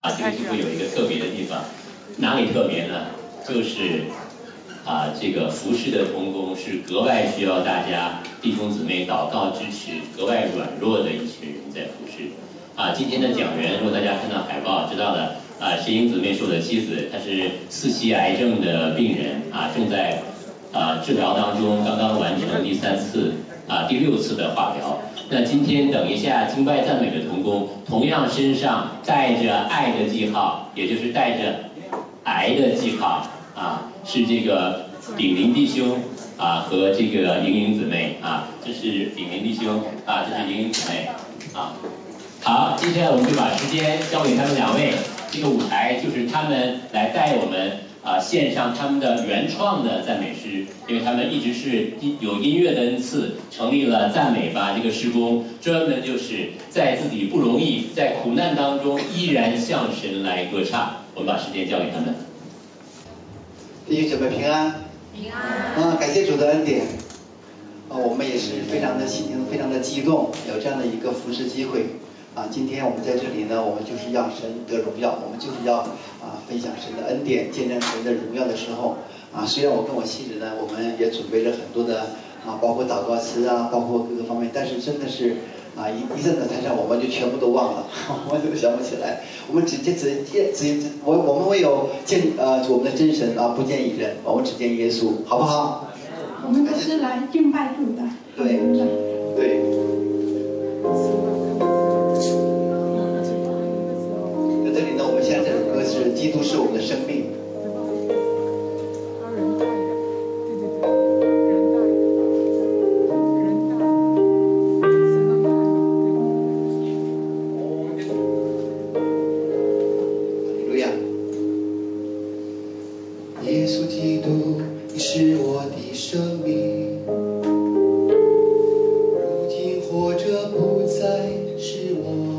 这个聚会有一个特别的地方，哪里特别呢？就是这个服事的同工是格外需要大家弟兄姊妹祷告支持，格外软弱的一群人在服事。今天的讲员，如果大家看到海报知道了，石英姊妹是我的妻子，她是4期癌症的病人，正在治疗当中，刚刚完成第3次第6次的化疗。那今天等一下敬拜赞美的同工，同样身上带着爱的记号，也就是带着癌的记号是这个炳林弟兄和这个莹莹姊妹这是炳林弟兄这是莹莹姊妹好，接下来我们就把时间交给他们2位，这个舞台就是他们来带我们献上他们的原创的赞美诗，因为他们一直是有音乐的恩赐，成立了赞美吧这个事工，专门就是在自己不容易，在苦难当中依然向神来歌唱。我们把时间交给他们。 弟兄姐妹平安， 平安。 感谢主的恩典。我们也是非常的心情非常的激动，有这样的一个服事机会。今天我们在这里呢，我们就是要神得荣耀，我们就是要分享神的恩典，见证神的荣耀的时候虽然我跟我妻子呢，我们也准备了很多的包括祷告词包括各个方面，但是真的是一站在台上，我们就全部都忘了，我们都想不起来。我们我们唯有见我们的真神不见一人，我们只见耶稣，好不好？ 我们都是来敬拜主的。 对。在这里呢，我们现在这首歌是《基督是我们的生命》。耶稣基督，你是我的生命，如今活着不再是我。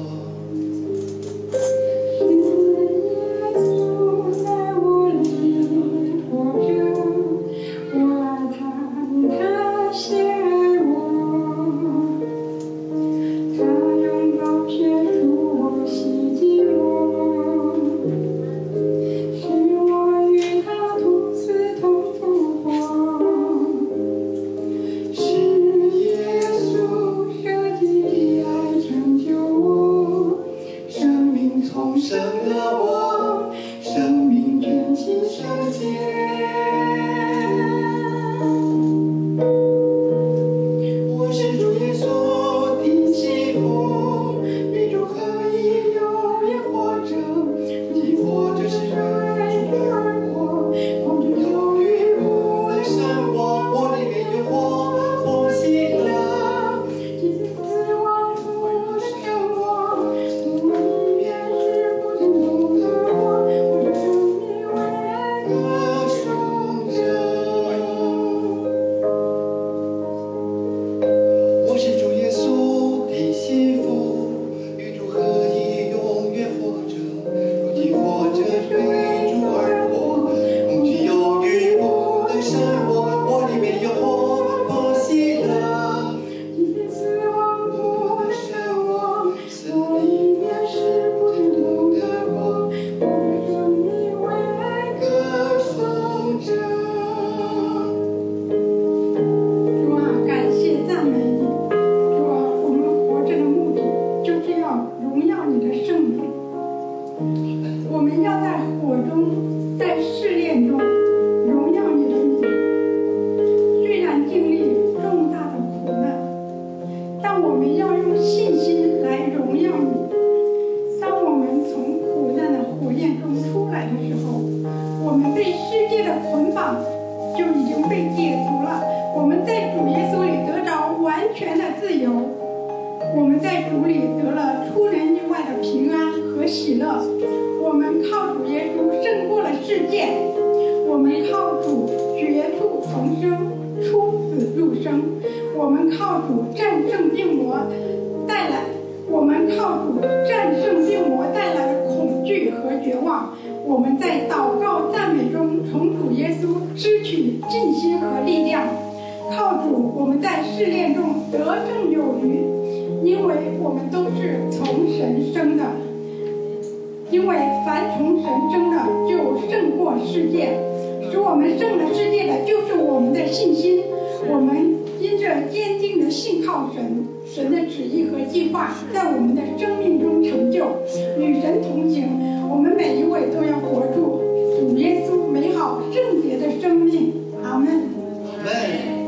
因为凡从神生的就胜过世界，使我们胜了世界的就是我们的信心。我们因着坚定的信靠神，神的旨意和计划在我们的生命中成就，与神同行。我们每一位都要活出主耶稣美好圣洁的生命。阿门。 阿门。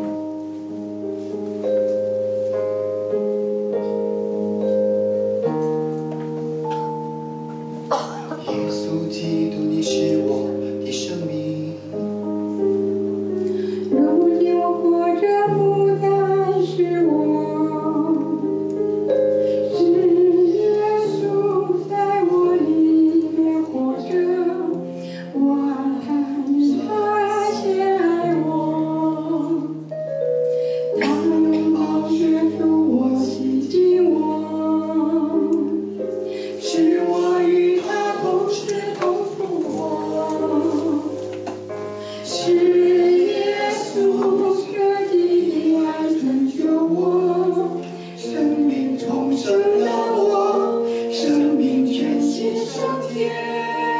耶稣基督，你是我的生命。 如今我活着不再是我，是耶稣在我里面活着。我爱他，因他先爱我。他用宝血赎我，洗净我，使我与他同时同复活。是耶稣舍己的爱拯救我，生命重生了我，生命全新升天。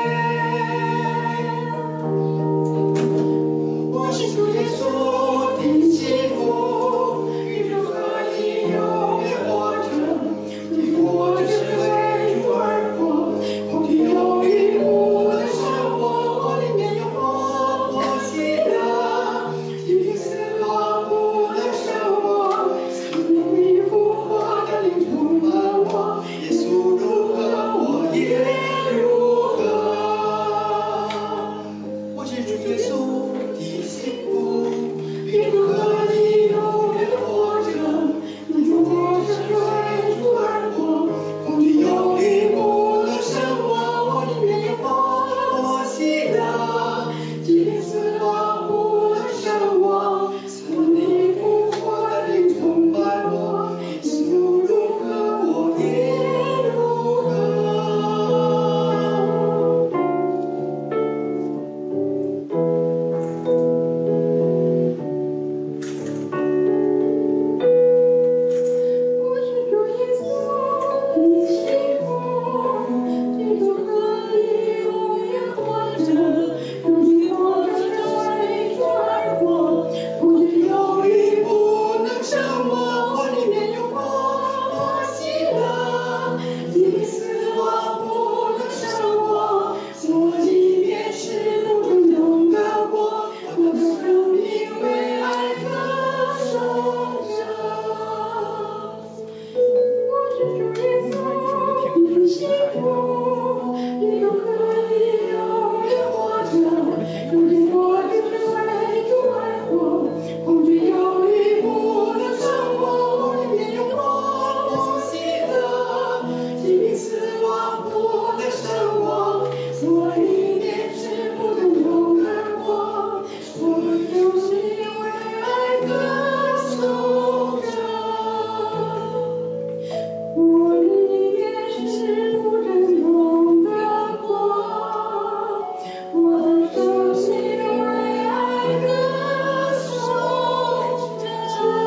我是主耶稣的幸福，与主合一，永远活着。你活着是为主而活，空虚有余无的生活，我里面有活喜乐，疾病死亡不能胜我，死里复活的灵充满我，耶稣如何我也如何。我是主耶稣的幸福，与主合一，永远活着。你活着是为主而活，空虚有余不能胜我，我里面有活喜乐，疾病死亡不能胜我，死里复活的灵充满我，耶稣如何我也如何。我是主耶稣的幸福，基督合一，永远活着。如今活着是为主而活，空虚有余不能胜我，我里面有活喜乐，疾病死亡不能胜我，我里面是不中永的国，我的生命为爱歌颂着。我是主耶稣的幸福，你都可以永远活着。如今活着是为主而活，空虚有余不能胜我，我里面有活喜乐，疾病死亡不能胜我，我里面是不中永的国，我的生命为爱歌颂着。我里面是不真永的国，我的生命为爱歌颂着。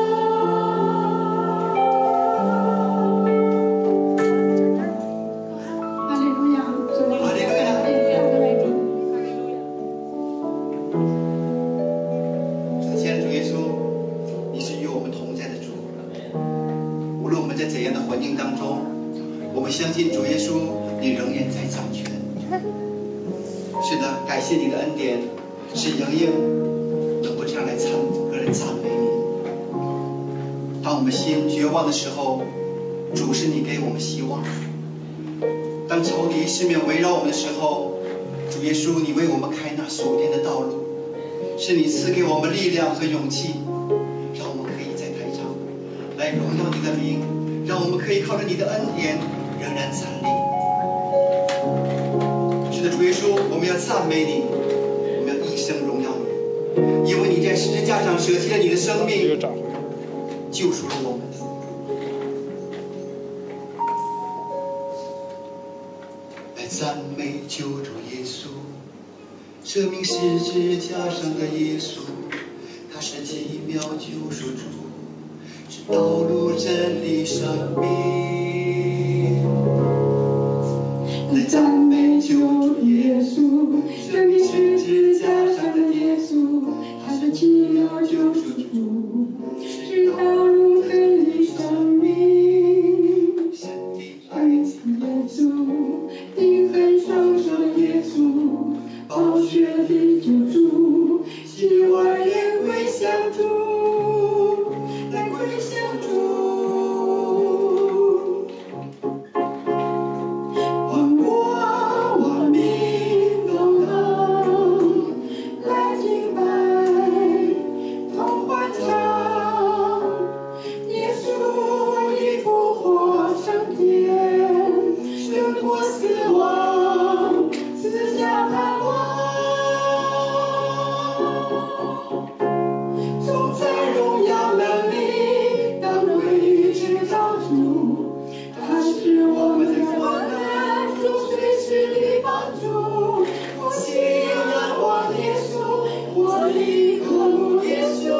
哈利路亚，主啊， 哈利路亚感谢赞美主。 亲爱的主耶稣，你是与我们同在的主。无论我们在怎样的环境当中，我们相信主耶稣，你仍然在掌权。是的，感谢你的恩典，使莹莹能够这样来赞美你。当我们心绝望的时候，主是你给我们希望；当仇敌四面围绕我们的时候，主耶稣，你为我们开那属天的道路，是你赐给我们力量和勇气，让我们可以在台上来荣耀你的名，让我们可以靠着你的恩典仍然站立。是的，主耶稣，我们要赞美你，我们要一生荣耀你，因为你在十字架上舍弃了你的生命，救赎了我们。来赞美救主耶稣，生命十字架上的耶稣，他是奇妙救赎主，是道路真理生命。来赞美主，生命十字架上的耶稣，他是奇妙救赎主，是道路真理生命。爱情耶稣，灵魂双手的耶稣，宝血的救主，希望人归向主，来归向主。万国万民都能来敬拜，同欢唱。耶稣已复活升天，胜过死亡，赐下盼望。总在荣耀能力当归至高主，他是我们的患难中随时的帮助。我心仰望耶稣，我灵渴慕耶稣，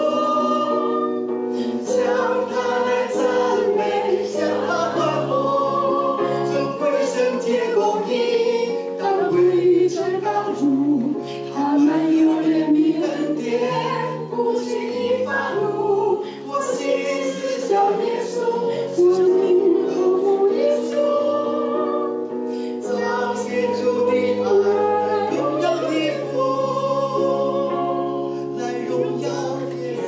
向他来赞美，向他欢呼，尊贵圣洁公义当归至高主，他满有怜悯恩典，不轻易发怒。我心思想耶稣，我灵渴慕耶稣，彰显主的爱，荣耀的父，来荣耀耶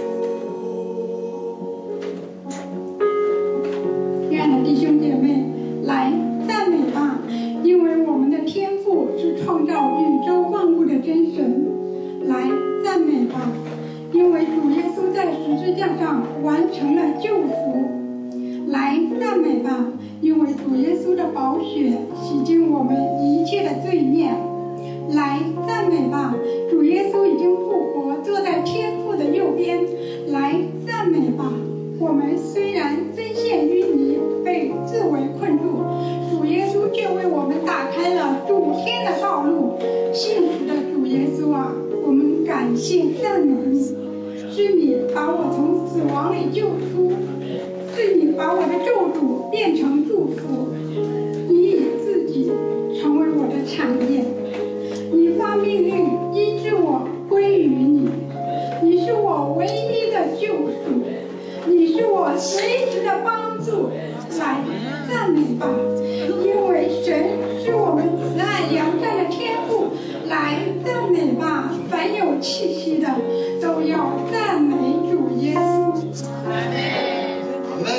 稣。亲爱的弟兄姐妹，来赞美吧，因为我们的天父是创造宇宙万物的真神。来赞美吧，因为主耶稣在十字架上完成了救赎。来赞美吧，因为主耶稣的宝血洗净我们一切的罪孽。来赞美吧，主耶稣已经复活，坐在天父的右边。来赞美吧，我们虽然深陷淤泥，被自为困住，主耶稣却为我们打开了主天的道路。幸福的主耶稣啊，我们感谢赞美你，是你把我从死亡里救出，是你把我的咒诅变成祝福，你以自己成为我的产业，你发命令医治我归于你，你是我唯一的救赎，你是我随时的帮助。来赞美吧，因为神是我们慈爱良善的天父。来赞美吧，凡有气息的都要赞美主耶稣。 阿门。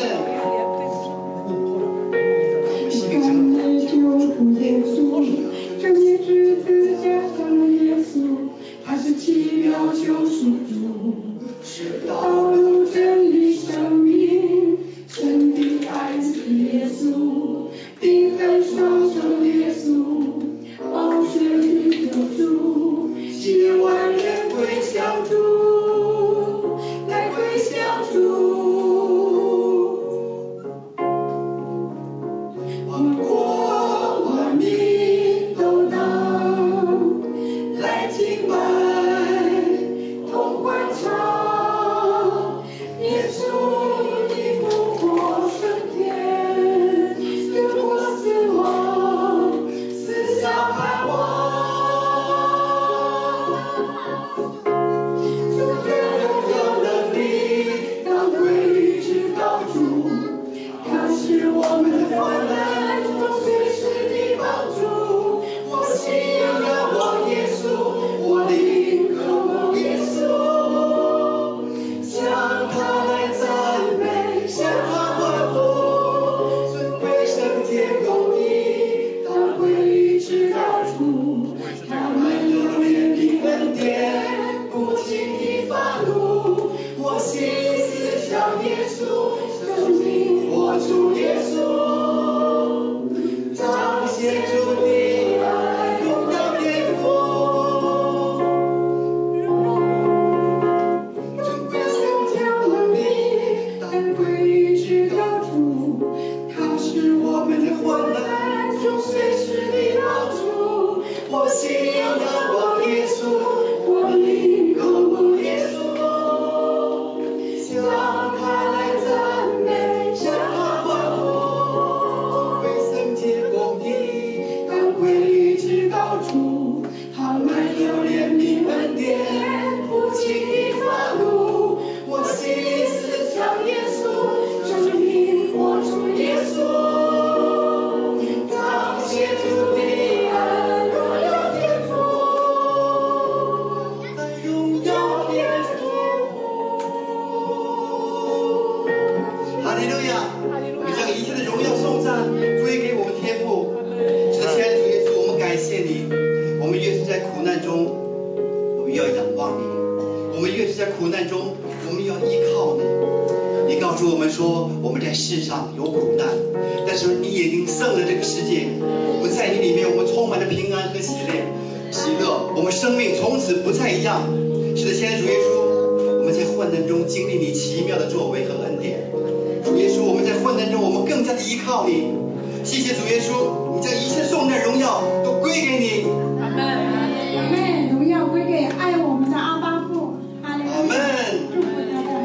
感谢救主耶稣，生命十字架上的耶稣，他是奇妙救赎主，是道路真理生命，真的爱子的耶稣，灵魂双手的耶稣，宝血的救主，希望人归向主，来归向主。万国万民都能来敬拜，同欢唱。耶稣已复活升天，胜过死亡，赐下盼望。主天荣耀能力当归至高主，他是我们的患难中随时的帮助。我心仰望耶稣，我灵渴慕耶稣，向他来赞美，向他欢呼，尊贵圣洁公义当归至高主，他满有怜悯恩典，不轻易发怒。我心思想耶稣，生命活出耶稣，彰显主的爱，荣耀天父。尊贵圣洁能力当归至高主，他是我们的患难中随时的帮助。我心仰望耶稣，我灵渴慕耶稣，向他来赞美，向他欢呼，尊贵圣洁公义当归至高主，他见你。我们越是在苦难中，我们要仰望你；我们越是在苦难中，我们要依靠你。你告诉我们说，我们在世上有苦难，但是你已经胜了这个世界。我们在你里面，我们充满了平安和喜乐，我们生命从此不再一样。是的，亲爱的主耶稣，我们在患难中经历你奇妙的作为和恩典。主耶稣，我们在患难中，我们更加的依靠你。谢谢主耶稣，你将一切颂赞荣耀都归给你。 阿门，阿门，荣耀归给爱我们的阿爸父。阿门，祝福大家。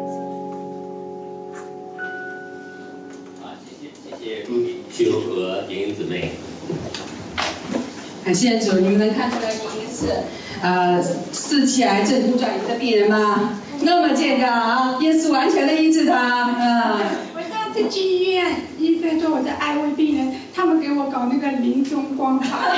谢谢秋和莹莹姊妹。 感谢主，你们能看出来莹莹是4期癌症骨转移的病人吗？那么健康啊，耶稣完全的医治他我上次去医院，医生说我是癌危病人，他们给我搞那个临终关怀。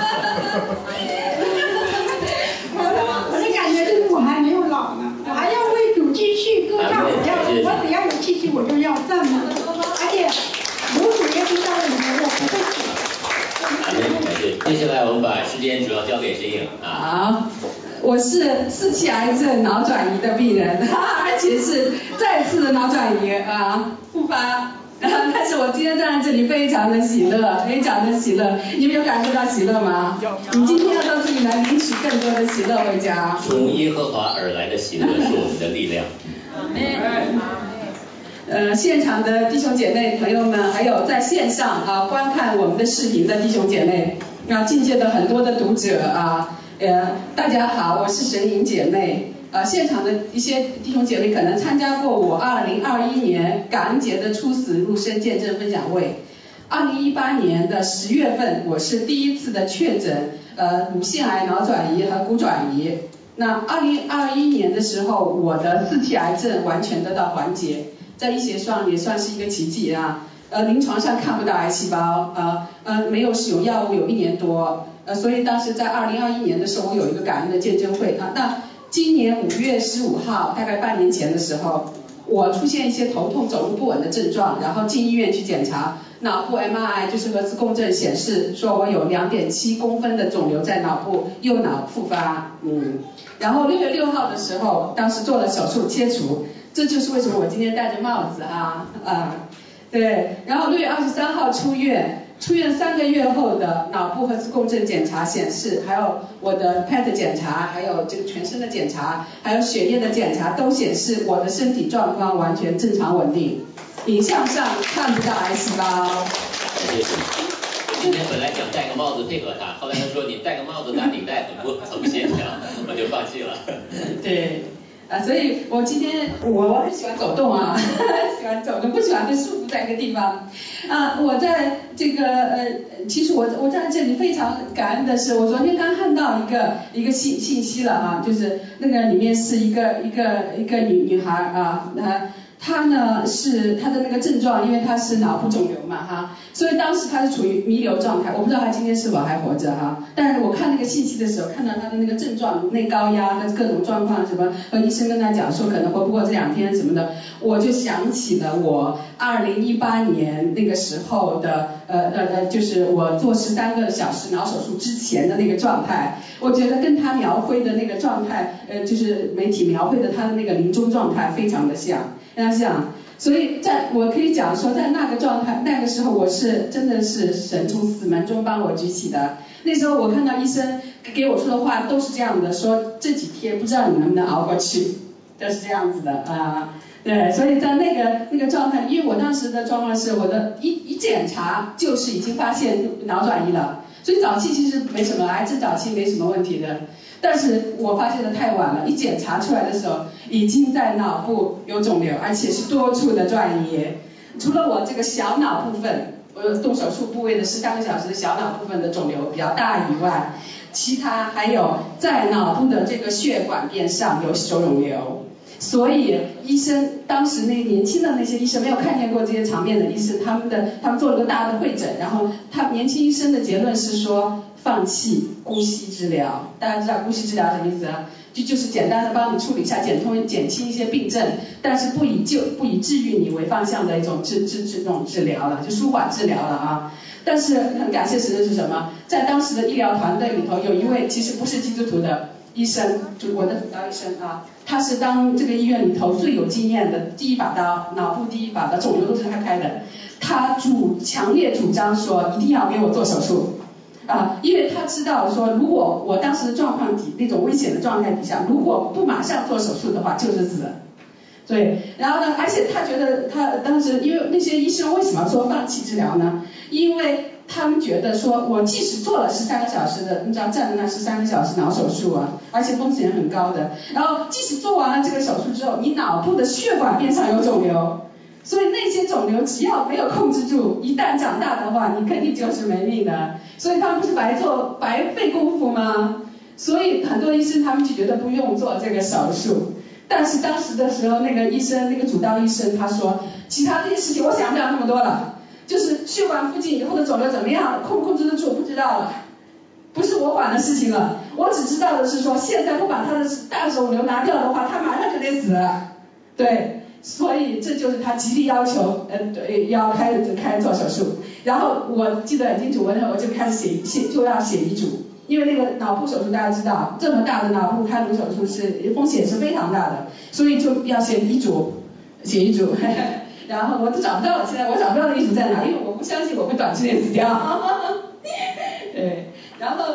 我的感觉就是我还没有老呢，我还要为主继续歌唱，我只要有气息我就要赞美，而且有主耶稣在里面，我不会死。 接下来我们把时间主要交给谁好，我是4期癌症脑转移的病人，而且是再次的脑转移复发。但是我今天站在这里非常的喜乐，非常的喜乐。你们有感受到喜乐吗？你今天要告诉你们领取更多的喜乐回家。 从耶和华而来的喜乐是我们的力量。 现场的弟兄姐妹朋友们，还有在线上观看我们的视频的弟兄姐妹，境界的很多的读者大家好，我是神营姐妹。现场的一些弟兄姐妹可能参加过我2021年感恩节的初死入生见证分享会。2018年的10月份，我是第一次的确诊乳腺癌脑转移和骨转移。那2021年的时候，我的4期癌症完全得到缓解。在医学上也算是一个奇迹临床上看不到癌细胞没有使用药物有1年多所以当时在2021年的时候，我有一个感恩的见证会那今年5月15号，大概半年前的时候，我出现一些头痛、走路不稳的症状，然后进医院去检查，脑部 MRI 就是核磁共振显示说我有2.7公分的肿瘤在脑部右脑复发然后6月6号的时候，当时做了手术切除。这就是为什么我今天戴着帽子对，然后6月23号出院3个月后的脑部核磁共振检查显示，还有我的 PET 检查，还有这个全身的检查，还有血液的检查都显示我的身体状况完全正常稳定，影像上看不到癌细胞。 今天本来想戴个帽子配合他，后来他说你戴个帽子打领带很不协调，我就放弃了。 对。所以我今天我很喜欢走动喜欢走动，不喜欢被束缚在一个地方我在这个其实我在这里非常感恩的是，我昨天刚看到一个信息了就是那个里面是一个女孩她呢是她的那个症状，因为她是脑部肿瘤嘛所以当时她是处于弥留状态，我不知道她今天是否还活着但是我看那个信息的时候，看到她的那个症状，内高压和各种状况什么，和医生跟她讲说可能活不过这2天什么的，我就想起了我2018年那个时候的就是我做13个小时脑手术之前的那个状态，我觉得跟她描绘的那个状态就是媒体描绘的她的那个临终状态非常的像。所以我可以讲说，在那个状态，那个时候我是真的是神从死门中帮我举起的。那时候我看到医生给我说的话都是这样的，说这几天不知道你能不能熬过去，都是这样子的对，所以在那个状态，因为我当时的状况是我的一检查就是已经发现脑转移了，所以早期其实没什么，癌症早期没什么问题的。但是我发现的太晚了，一检查出来的时候，已经在脑部有肿瘤，而且是多处的转移。除了我这个小脑部分，我动手术部位的13个小时的小脑部分的肿瘤比较大以外，其他还有在脑部的这个血管边上有肿瘤。 所以医生当时那年轻的那些医生没有看见过这些场面的医生，他们做了个大的会诊，然后年轻医生的结论是说放弃姑息治疗。大家知道姑息治疗什么意思啊？就是简单的帮你处理一下减轻一些病症，但是不以治愈你为方向的一种这种治疗了，就舒缓治疗了啊。但是很感谢神的是什么？在当时的医疗团队里头，有一位其实不是基督徒的医生，就是我的主刀医生啊，他是当这个医院里头最有经验的第一把刀，脑部第一把刀，肿瘤都是他开的。他强烈主张说一定要给我做手术啊，因为他知道说如果我当时的状况那种危险的状态底下，如果不马上做手术的话就是死。对，然后呢，而且他觉得他当时因为那些医生为什么说放弃治疗呢？因为他们觉得说我即使做了13个小时的，你知道站在那13个小时脑手术啊，而且风险很高的，然后即使做完了这个手术之后，你脑部的血管边上有肿瘤，所以那些肿瘤只要没有控制住，一旦长大的话，你肯定就是没命的。所以他们不是白费功夫吗？所以很多医生他们就觉得不用做这个手术。但是当时的时候，那个医生，那个主刀医生他说，其他这些事情我想不了那么多了，就是血管附近以后的肿瘤怎么样控制得住不知道了，不是我管的事情了。我只知道的是说，现在不把他的大肿瘤拿掉的话，他马上就得死了。对，所以这就是他极力要求要开做手术。然后我记得很清楚，我就开始就要写遗嘱。因为那个脑部手术大家知道，这么大的脑部开颅手术是风险是非常大的，所以就要写遗嘱。然后我都找不到了，现在我找不到的遗嘱在哪，因为我不相信我会短期内死掉。对，然后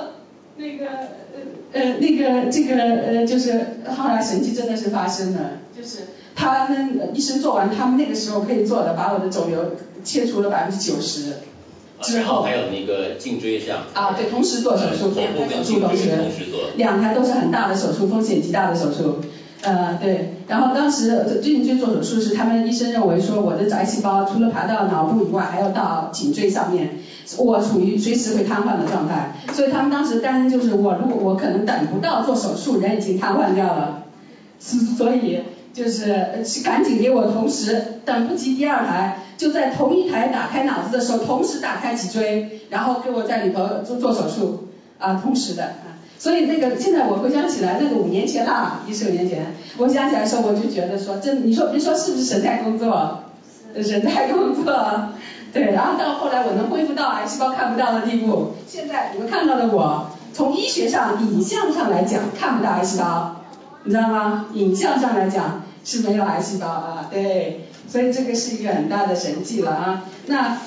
就是后来神迹真的是发生了，就是他们医生做完，他们那个时候可以做的，把我的肿瘤切除了90%。之后还有那个颈椎上啊，对，同时做手术，2台手术同时，2台都是很大的手术，风险极大的手术，对。然后当时颈椎做手术时，他们医生认为说我的癌细胞除了爬到脑部以外，还要到颈椎上面，我处于随时会瘫痪的状态，所以他们当时担心就是如果我可能等不到做手术，人已经瘫痪掉了，所以就是赶紧给我同时，等不及第2台。就在同一台打开脑子的时候，同时打开脊椎，然后给我在里头做手术啊，同时的啊。所以那个现在我回想起来，那个5年前啦，15年前，我想起来的时候，我就觉得说，你说是不是神在工作？神在工作，对。然后到后来我能恢复到癌细胞看不到的地步，现在你们看到的我，从医学上、影像上来讲看不到癌细胞，你知道吗？影像上来讲是没有癌细胞啊，对。所以这个是一个很大的神迹了啊。那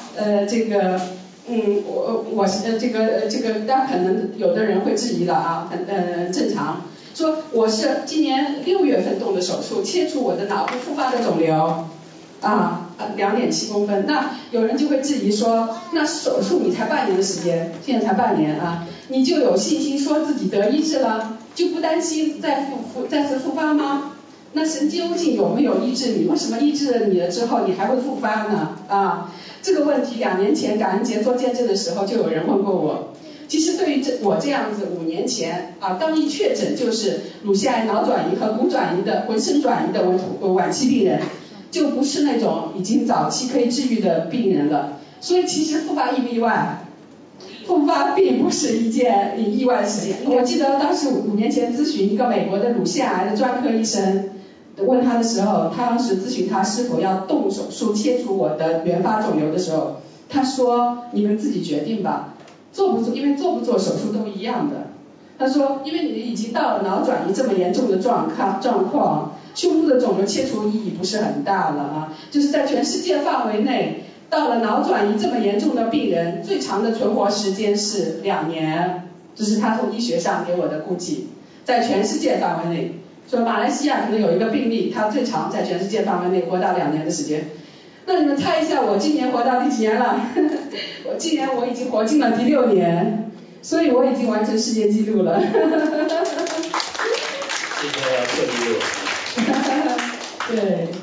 我这个，大家可能有的人会质疑了啊，很正常。说我是今年6月份动的手术，切除我的脑部复发的肿瘤啊，2.7公分。那有人就会质疑说，那手术你才半年的时间，现在才半年啊，你就有信心说自己得医治了，就不担心再次复发吗？那神究竟有没有医治你？为什么医治了你了之后你还会复发呢？啊，这个问题2年前感恩节做见证的时候就有人问过我。其实对于我这样子5年前啊，刚一确诊就是乳腺癌脑转移和骨转移的浑身转移的晚期病人，就不是那种已经早期可以治愈的病人了。所以其实复发意不意外？复发并不是一件意外的事情。我记得当时5年前咨询一个美国的乳腺癌的专科医生。问他的时候，他当时咨询他是否要动手术切除我的原发肿瘤的时候，他说你们自己决定吧，因为做不做手术都一样的。他说因为你已经到了脑转移这么严重的状况，胸部的肿瘤切除意义不是很大了啊，就是在全世界范围内，到了脑转移这么严重的病人，最长的存活时间是2年，这是他从医学上给我的估计，在全世界范围内。说马来西亚可能有一个病例，他最长在全世界范围内活到2年的时间。那你们猜一下，我今年活到第几年了？我今年已经活进了第6年，所以我已经完成世界纪录了。 这个破纪录。 对，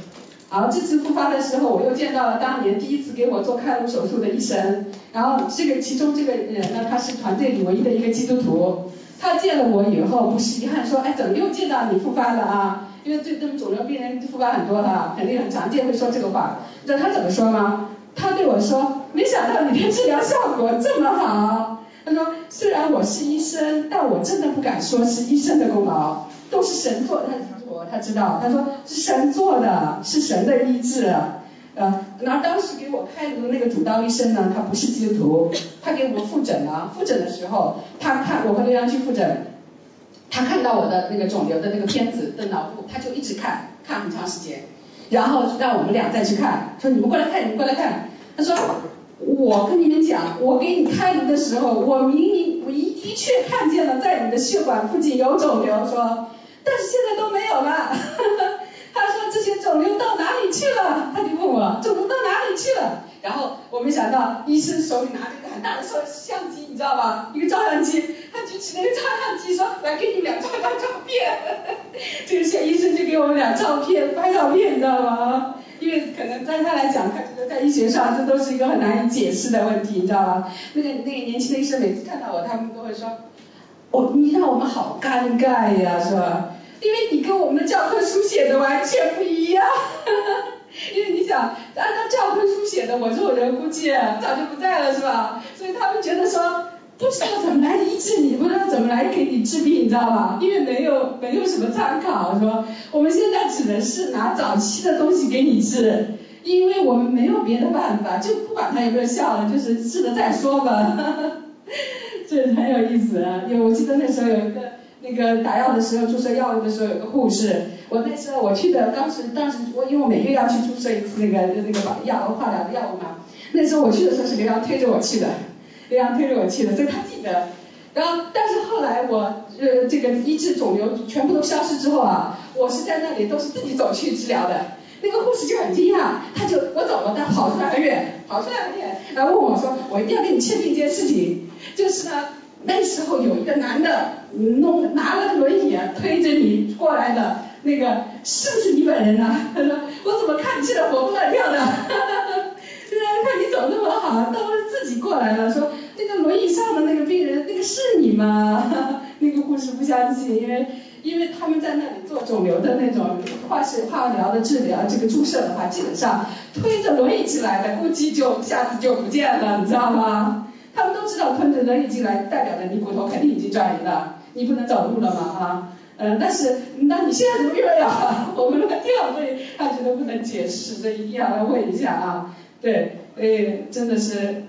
然后这次复发的时候，我又见到了当年第一次给我做开颅手术的医生。然后其中这个人呢，他是团队里唯一的一个基督徒。他见了我以后，不是遗憾说，哎，怎么又见到你复发了啊？因为对这种肿瘤病人复发很多了，肯定很常见会说这个话。你知道他怎么说吗？他对我说，没想到你的治疗效果这么好。他说，虽然我是医生，但我真的不敢说是医生的功劳，都是神做的。他知道，他说是神做的，是神的医治。然后当时给我开颅的那个主刀医生呢，他不是基督徒，他给我复诊了。复诊的时候，他看我和刘洋去复诊，他看到我的那个肿瘤的那个片子的脑部，他就一直看很长时间，然后让我们俩再去看，说你们过来看，你们过来看。他说我跟你们讲，我给你开颅的时候，我的确看见了在你的血管附近有肿瘤，说但是现在都没有了。他说这些肿瘤到哪里去了？他就问我肿瘤到哪里去了？然后我没想到医生手里拿着一个很大的相机，你知道吧？一个照相机，他举起那个照相机说来给你俩照张照片。这个小医生就给我们俩照片拍照片，你知道吗？因为可能在他来讲，他觉得在医学上这都是一个很难以解释的问题，你知道吗？那个年轻的医生每次看到我，他们都会说，哦，你让我们好尴尬呀，是吧？因为你跟我们的教科书写的完全不一样。因为你想按照教科书写的，我这种人估计早就不在了，是吧？所以他们觉得说不知道怎么来医治你，不知道怎么来给你治病，你知道吧？因为没有什么参考，说我们现在只能是拿早期的东西给你治，因为我们没有别的办法，就不管它有没有效了，就是治了再说吧。这很有意思啊，因为我记得那时候有一个那个打药的时候，注射药物的时候有个护士，我那时候我去的，当时我因为我每个月要去注射一次那个化疗的药物嘛，那时候我去的时候是刘洋推着我去的，所以他记得。然后但是后来我这个医治肿瘤全部都消失之后啊，我是在那里都是自己走去治疗的。那个护士就很惊讶，我走了，他跑出来很远，然后问我说，我一定要跟你确定一件事情，就是呢，那时候有一个男的拿了个轮椅推着你过来的，那个是不是你本人啊？他说我怎么看你现在活蹦乱跳的？现在看你走那么好，都是自己过来了，说那个轮椅上的那个病人，那个是你吗？那个护士不相信，因为他们在那里做肿瘤的那种化疗的治疗，这个注射的话，基本上推着轮椅进来的，估计就下次就不见了，你知道吗？他们都知道推着轮椅进来，代表着你骨头肯定已经转移了，你不能走路了嘛啊。但是那你现在怎么又要我们乱跳？所以他觉得不能解释，所以一定要来问一下啊。对，真的是，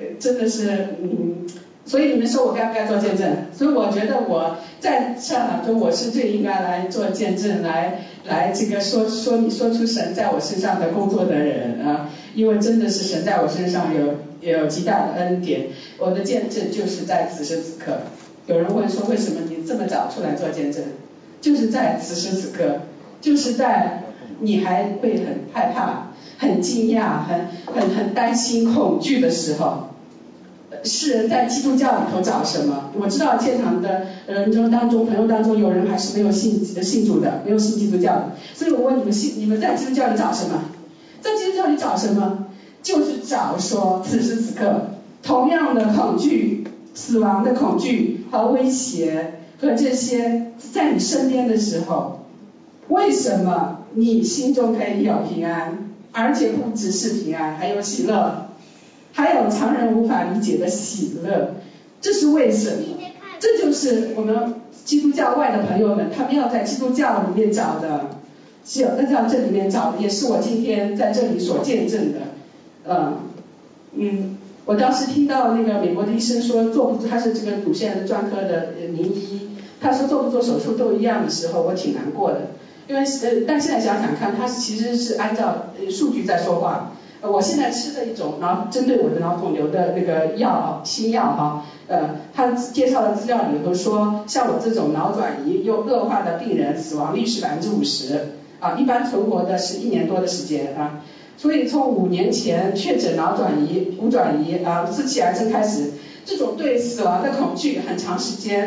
所以你们说我该不该做见证？所以我觉得我在上海中我是最应该来做见证，来这个说出神在我身上的工作的人啊，因为真的是神在我身上有极大的恩典。我的见证就是在此时此刻。有人问说为什么你这么早出来做见证？就是在此时此刻，就是在你还会很害怕、很惊讶、很担心、恐惧的时候。世人在基督教里头找什么？我知道现场的人当中、朋友当中有人还是没有信主的，没有信基督教的。所以我问你们在基督教里找什么？在基督教里找什么？就是找说此时此刻同样的恐惧、死亡的恐惧和威胁和这些在你身边的时候，为什么你心中可以有平安，而且不只是平安，还有喜乐。还有常人无法理解的喜乐，这是为什么？这就是我们基督教外的朋友们，他们要在基督教里面找的，在这里面找的，也是我今天在这里所见证的。我当时听到那个美国的医生说他是这个乳腺专科的名医，他说做不做手术都一样的时候，我挺难过的，因为但现在想想看，他其实是按照数据在说话。我现在吃的一种针对我的脑肿瘤的那个新药他介绍的资料里头说，像我这种脑转移又恶化的病人，死亡率是50%一般存活的是1年多的时间啊。所以从5年前确诊脑转移、骨转移4期癌症开始，这种对死亡的恐惧很长时间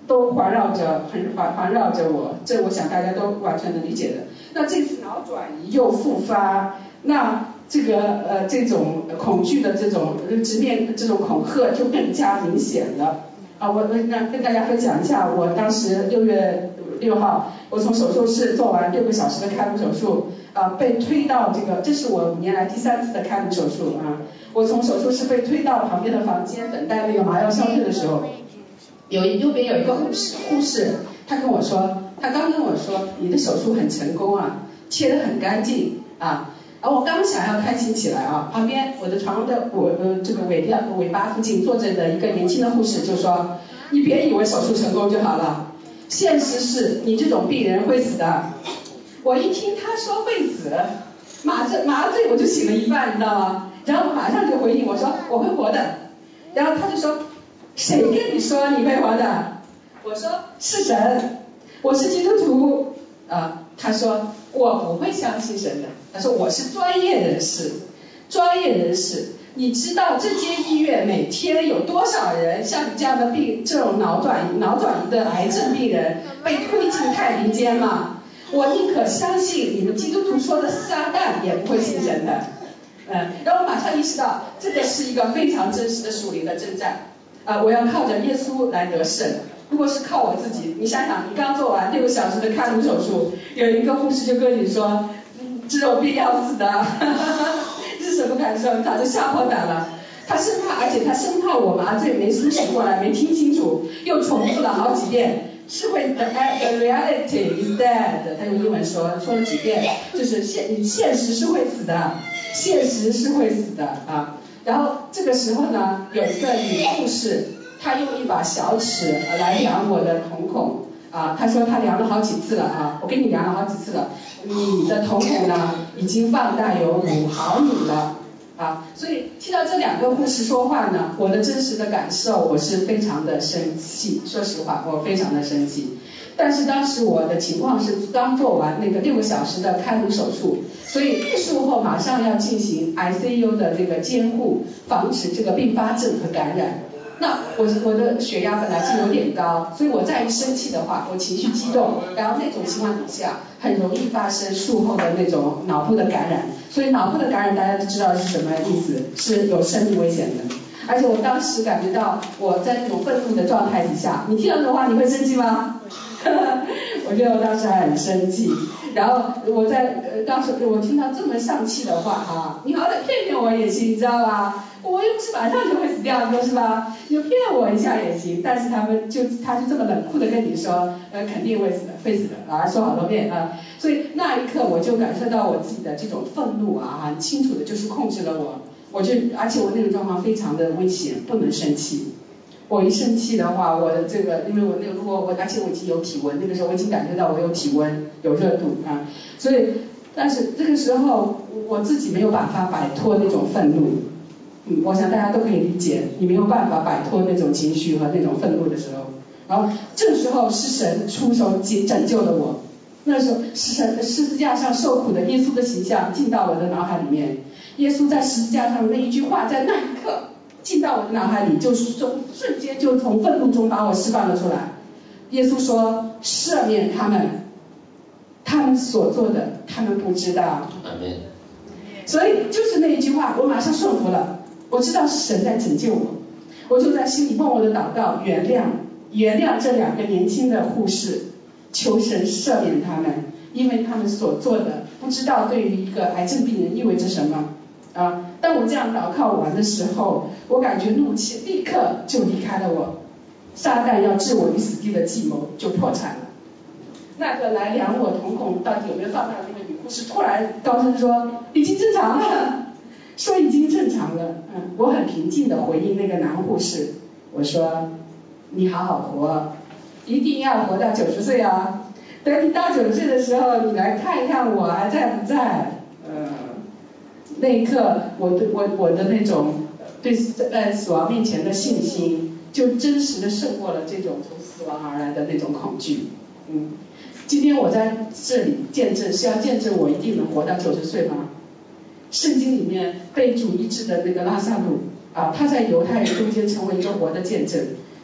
都环绕着我，这我想大家都完全能理解的。那这次脑转移又复发，那这种恐惧的这种直面这种恐吓就更加明显了。我跟大家分享一下，我当时6月6号，我从手术室做完6个小时的开颅手术，被推到这是我5年来第3次的开颅手术啊。我从手术室被推到旁边的房间等待那个麻药消退的时候，右边有一个护士，他刚跟我说你的手术很成功啊，切得很干净啊。我刚想要开心起来啊，旁边我的床的这个尾巴附近坐着的一个年轻的护士就说，你别以为手术成功就好了，现实是你这种病人会死的。我一听他说会死，麻醉我就醒了一半，你知道吗？然后我马上就回应我说我会活的。然后他就说谁跟你说你会活的？我说是神，我是基督徒他说我不会相信神的，他说我是专业人士，你知道这间医院每天有多少人像你这样的这种脑转移的癌症病人被推进太平间吗？我宁可相信你们基督徒说的撒旦也不会信神的。然后我马上意识到这个是一个非常真实的属灵的征战我要靠着耶稣来得胜。如果是靠我自己，你想想，你刚做完6个小时的开颅手术，有一个护士就跟你说，这种病要死的，这是什么感受？他就吓破胆了。他生怕我麻醉没苏醒过来，没听清楚，又重复了好几遍。是会 the reality is dead， 他用英文说了几遍，就是现实是会死的，然后这个时候呢，有一个女护士，她用一把小尺来量我的瞳孔她说她量了好几次了我给你量了好几次了，你的瞳孔呢已经放大有5毫米了所以听到这2个护士说话呢，我的真实的感受，我是非常的生气，说实话，我非常的生气。但是当时我的情况是刚做完那个6个小时的开颅手术，所以术后马上要进行 ICU 的这个监护，防止这个并发症和感染。那我的血压本来就有点高，所以我再一生气的话，我情绪激动，然后那种情况底下很容易发生术后的那种脑部的感染。所以脑部的感染大家都知道是什么意思，是有生命危险的。而且我当时感觉到我在那种愤怒的状态底下，你听到这话你会生气吗？我觉得我当时还很生气，然后当时我听到这么丧气的话你好歹骗骗我也行，你知道吧？我又不是马上就会死掉的，是吧？你骗我一下也行，但是他就这么冷酷的跟你说，肯定会死的，说好多遍所以那一刻我就感受到我自己的这种愤怒很清楚的就是控制了我，而且我那种状况非常的危险，不能生气。我一生气的话，我的这个，因为我那个而且我已经有体温，那个时候我已经感觉到我有体温，有热度所以，但是这个时候我自己没有办法摆脱那种愤怒，我想大家都可以理解，你没有办法摆脱那种情绪和那种愤怒的时候，然后这个时候是神出手拯救了我，那时候十字架上受苦的耶稣的形象进到我的脑海里面，耶稣在十字架上那一句话，在那一刻进到我的脑海里，就是瞬间就从愤怒中把我释放了出来。耶稣说赦免他们所做的他们不知道。所以就是那一句话，我马上顺服了，我知道是神在拯救我就在心里默默的祷告，原谅这2个年轻的护士，求神赦免他们，因为他们所做的不知道对于一个癌症病人意味着什么当我这样祷告完的时候，我感觉怒气立刻就离开了我，撒旦要置我于死地的计谋就破产了。那个来量我瞳孔到底有没有放大的那个女护士突然高声说已经正常了，说已经正常了我很平静的回应那个男护士，我说你好好活，一定要活到90岁等你到90岁的时候，你来看一看我还在不在那一刻我的那种对在死亡面前的信心，就真实的胜过了这种从死亡而来的那种恐惧今天我在这里见证，是要见证我一定能活到90岁吗？圣经里面被主医治的那个拉撒路他在犹太人中间成为一个活的见证，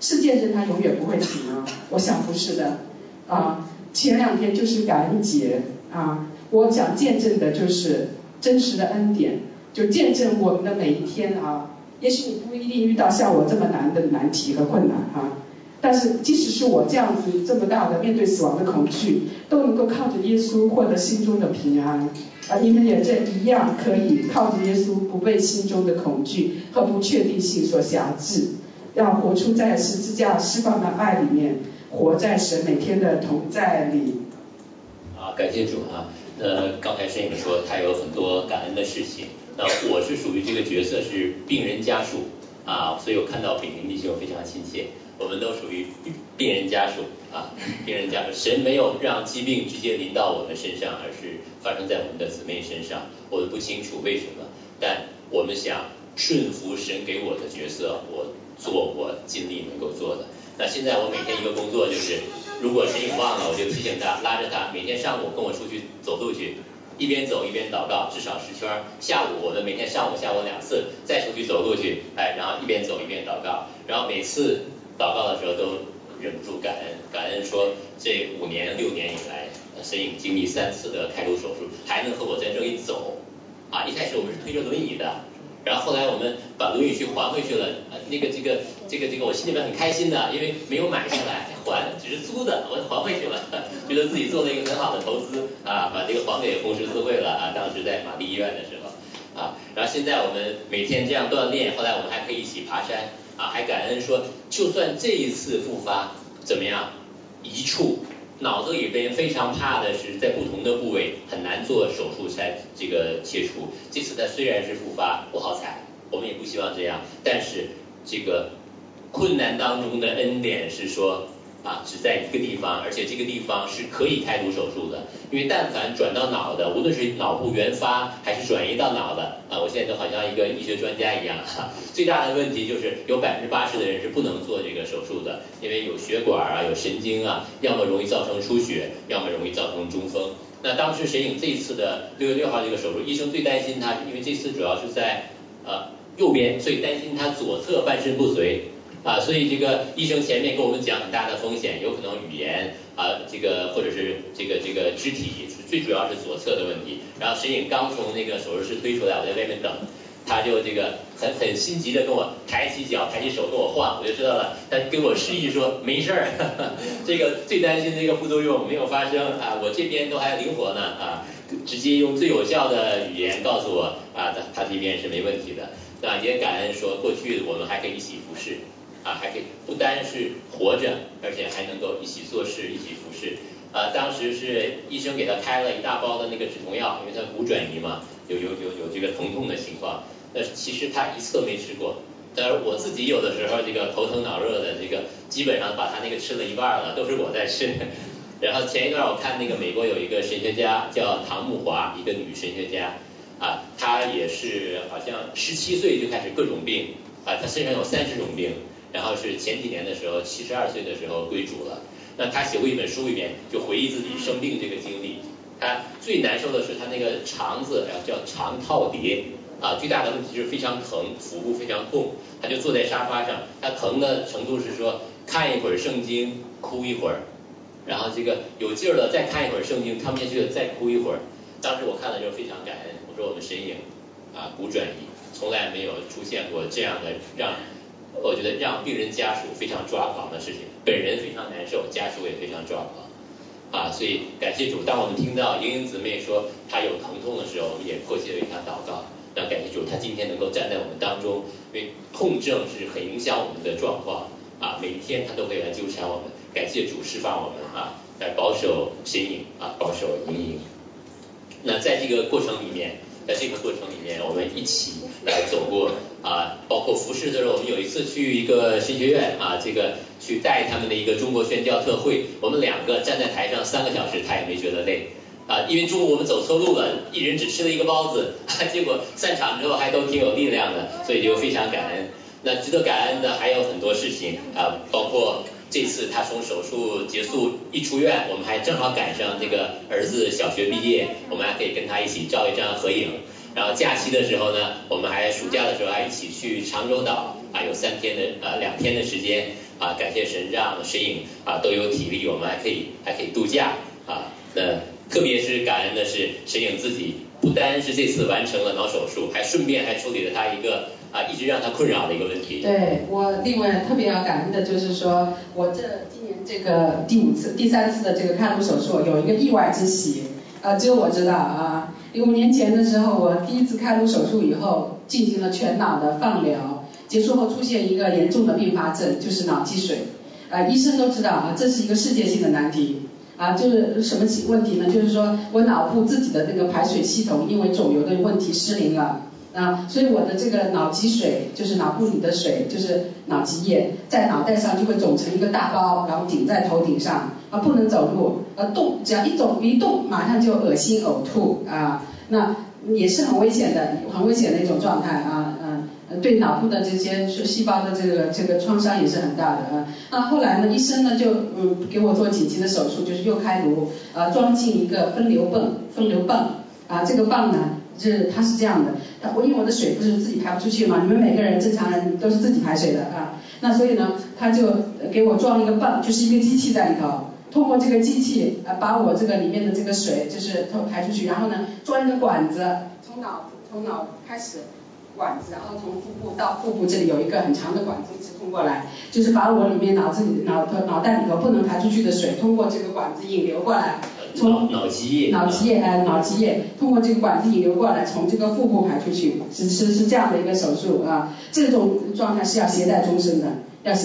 是见证他永远不会停吗？我想不是的啊。前2天就是感恩节啊，我想见证的就是真实的恩典，就见证我们的每一天啊。也许你不一定遇到像我这么难的难题和困难啊，但是即使是我这样子这么大的面对死亡的恐惧，都能够靠着耶稣获得心中的平安啊！你们也这一样可以靠着耶稣，不被心中的恐惧和不确定性所辖制，要活出在十字架释放的爱里面，活在神每天的同在里。 感谢主啊！刚才申颖说他有很多感恩的事情，那我是属于这个角色是病人家属啊，所以我看到炳林弟兄非常亲切，我们都属于病人家属啊，病人家属。神没有让疾病直接临到我们身上，而是发生在我们的姊妹身上。我们不清楚为什么，但我们想顺服神给我的角色，我做我尽力能够做的。那现在我每天一个工作就是，如果申颖忘了，我就提醒他，拉着他每天上午跟我出去走路去，一边走一边祷告，至少10圈。下午我们每天上午下午2次，再出去走路去，然后一边走一边祷告，然后每次祷告的时候都忍不住感恩，感恩说这5年6年以来，申颖经历3次的开颅手术，还能和我在这里走啊！一开始我们是推着轮椅的。然后后来我们把轮椅去还回去了，这个我心里面很开心的，因为没有买下来还，只是租的，我还回去了，觉得自己做了一个很好的投资啊，把这个还给红十字会了啊，当时在玛丽医院的时候啊，然后现在我们每天这样锻炼，后来我们还可以一起爬山啊，还感恩说，就算这一次复发怎么样，一处。脑子里边非常怕的是在不同的部位很难做手术才这个切除，这次它虽然是复发不好彩，我们也不希望这样，但是这个困难当中的恩典是说啊，只在一个地方，而且这个地方是可以开颅手术的，因为但凡转到脑的，无论是脑部原发还是转移到脑的啊，我现在都好像一个医学专家一样最大的问题就是有80%的人是不能做这个手术的，因为有血管啊，有神经啊，要么容易造成出血，要么容易造成中风。那当时申颖这一次的6月6号这个手术，医生最担心他，因为这次主要是在右边，所以担心他左侧半身不遂。所以这个医生前面跟我们讲很大的风险，有可能语言这个或者是这个肢体，最主要是左侧的问题。然后申颖刚从那个手术室推出来，我在外面等，他就这个很心急的跟我抬起脚抬起手跟我晃，我就知道了，他跟我示意说没事儿，这个最担心这个副作用没有发生啊，我这边都还灵活呢啊，直接用最有效的语言告诉我他这边是没问题的。那也感恩说过去我们还可以一起服侍。还可以不单是活着，而且还能够一起做事，一起服侍。当时是医生给他开了一大包的那个止痛药，因为他骨转移嘛，有这个疼痛的情况。其实他一次都没吃过。但是我自己有的时候这个头疼脑热的这个，基本上把他那个吃了一半了，都是我在吃。然后前一段我看那个美国有一个神学家叫唐木华，一个女神学家她也是好像17岁就开始各种病她身上有30种病。然后是前几年的时候，72岁的时候归主了。那他写过一本书里面就回忆自己生病这个经历。他最难受的是他那个肠子叫肠套叠最大的问题就是非常疼，腹部非常痛。他就坐在沙发上，他疼的程度是说看一会儿圣经哭一会儿，然后这个有劲儿了再看一会儿圣经，看不下去了再哭一会儿。当时我看了就非常感恩，我说我们神颖骨转移从来没有出现过这样的我觉得让病人家属非常抓狂的事情，本人非常难受，家属也非常抓狂所以感谢主，当我们听到莹莹姊妹说她有疼痛的时候，我们也迫切为她祷告。那感谢主，她今天能够站在我们当中，因为痛症是很影响我们的状况每一天她都会来纠缠我们。感谢主释放我们来保守神颖保守莹莹。那在这个过程里面，我们一起来走过包括服侍的时候，我们有一次去一个神学院这个去带他们的一个中国宣教特会，我们2个站在台上3个小时，他也没觉得累因为中午我们走错路了，一人只吃了一个包子结果散场之后还都挺有力量的，所以就非常感恩。那值得感恩的还有很多事情包括这次他从手术结束一出院，我们还正好赶上这个儿子小学毕业，我们还可以跟他一起照一张合影。然后假期的时候呢，我们还暑假的时候还一起去长洲岛有2天的时间感谢神让神影都有体力，我们还可以度假那特别是感恩的是神影自己不单是这次完成了脑手术，还顺便处理了他一个一直让他困扰的一个问题。 对，我另外特别要感恩的就是说，我今年这个第3次的这个开颅手术有一个意外之喜，只有我知道5年前的时候，我第1次开颅手术以后进行了全脑的放疗，结束后出现一个严重的并发症，就是脑积水。医生都知道这是一个世界性的难题。就是什么问题呢？就是说我脑部自己的这个排水系统因为肿瘤的问题失灵了所以我的这个脑积水就是脑部里的水，就是脑积液，在脑袋上就会肿成一个大包，然后顶在头顶上不能走路动，只要一动马上就恶心呕吐那也是很危险的一种状态对脑部的这些细胞的这个创伤也是很大的那后来呢，医生呢就给我做紧急的手术，就是右开颅装进一个分流泵这个泵呢它是这样的，因为我的水不是自己排不出去嘛，你们每个人正常人都是自己排水的那所以呢他就给我装一个泵，就是一个机器在里头，通过这个机器把我这个里面的这个水就是排出去，然后呢装一个管子从脑开始管子，然后从腹部到腹部这里有一个很长的管子一直通过来，就是把我里面脑袋里头不能排出去的水通过这个管子引流过来，从脑积液通过这个管子引流过来，从这个腹部排出去，是这样的一个手术这种状态是要携带终身的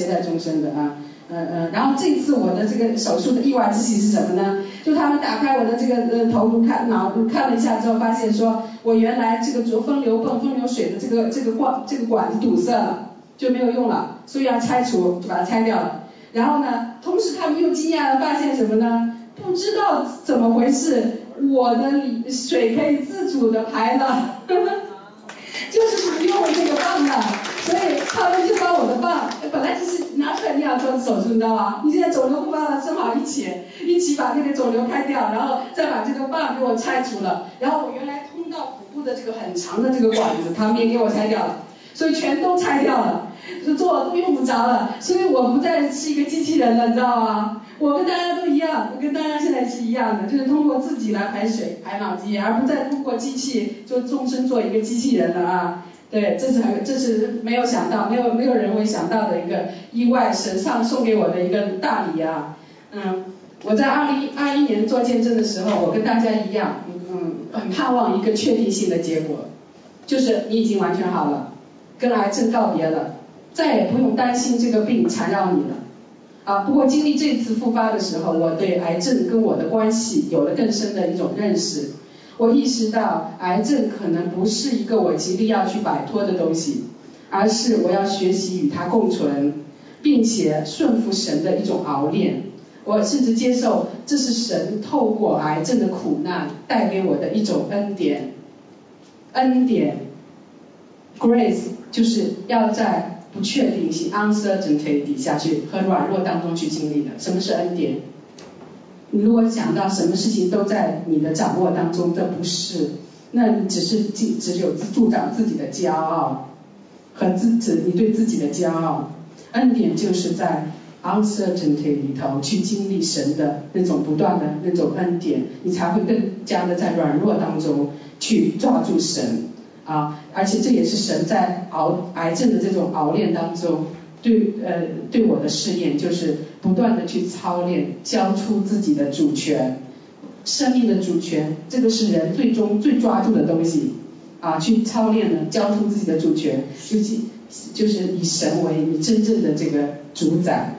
然后这次我的这个手术的意外之喜是什么呢？就他们打开我的这个头颅看了一下之后，发现说我原来这个分流泵分流水的这个管子堵塞了，就没有用了，所以要拆除，就把它拆掉了。然后呢，同时他们又惊讶的发现什么呢？不知道怎么回事，我的水可以自主的排了，就是不用这个泵的。所以他们就把我的泵，本来就是拿出来你要做手术，你知道吗？你现在肿瘤复发了，正好一起把那个肿瘤开掉，然后再把这个泵给我拆除了，然后我原来通到腹部的这个很长的这个管子，他们也给我拆掉了，所以全都拆掉了，做都用不着了，所以我不再是一个机器人了，你知道吗？我跟大家都一样，我跟大家现在是一样的，就是通过自己来排水排脑积液，而不再通过机器就终身做一个机器人了对，这是没有想到，没有人会想到的一个意外，神上送给我的一个大礼我在2021年做见证的时候，我跟大家一样，很盼望一个确定性的结果，就是你已经完全好了，跟癌症告别了，再也不用担心这个病缠绕你了不过经历这次复发的时候，我对癌症跟我的关系有了更深的一种认识。我意识到癌症可能不是一个我极力要去摆脱的东西，而是我要学习与它共存，并且顺服神的一种熬炼。我甚至接受这是神透过癌症的苦难带给我的一种恩典。Grace 就是要在不确定性 uncertainty 底下去和软弱当中去经历的。什么是恩典？你如果想到什么事情都在你的掌握当中，这不是，那你只有助长自己的骄傲和你对自己的骄傲。恩典就是在 uncertainty 里头去经历神的那种不断的那种恩典，你才会更加的在软弱当中去抓住神而且这也是神在癌症的这种熬炼当中对我的试验，就是不断的去操练，交出自己的主权，生命的主权，这个是人最终最抓住的东西去操练呢，交出自己的主权，尤其就是以神为你真正的这个主宰。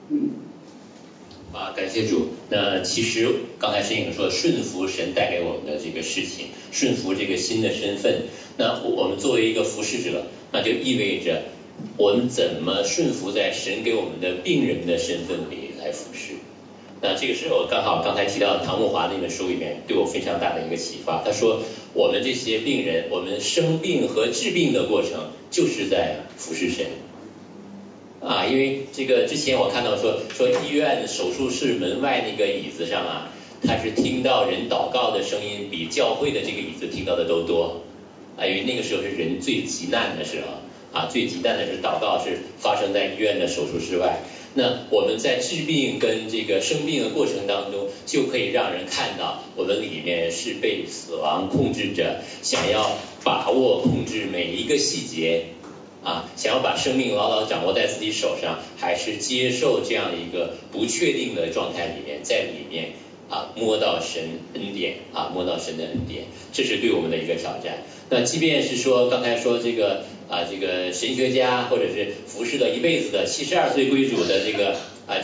感谢主。那其实刚才申颖说顺服神带给我们的这个事情，顺服这个新的身份，那我们作为一个服侍者，那就意味着我们怎么顺服在神给我们的病人的身份里来服侍。那这个时候刚好刚才提到唐慕华那本书里面对我非常大的一个启发，他说我们这些病人，我们生病和治病的过程就是在服侍神因为这个之前我看到说医院手术室门外那个椅子上他是听到人祷告的声音比教会的这个椅子听到的都多因为那个时候是人最急难的时候最急难的是祷告是发生在医院的手术室外。 那我们在治病跟这个生病的过程当中，就可以让人看到我们里面是被死亡控制着，想要把握控制每一个细节想要把生命牢牢掌握在自己手上，还是接受这样的一个不确定的状态里面，在里面摸到神恩典摸到神的恩典，这是对我们的一个挑战。那即便是说刚才说这个神学家或者是服侍了一辈子的72岁归主的这个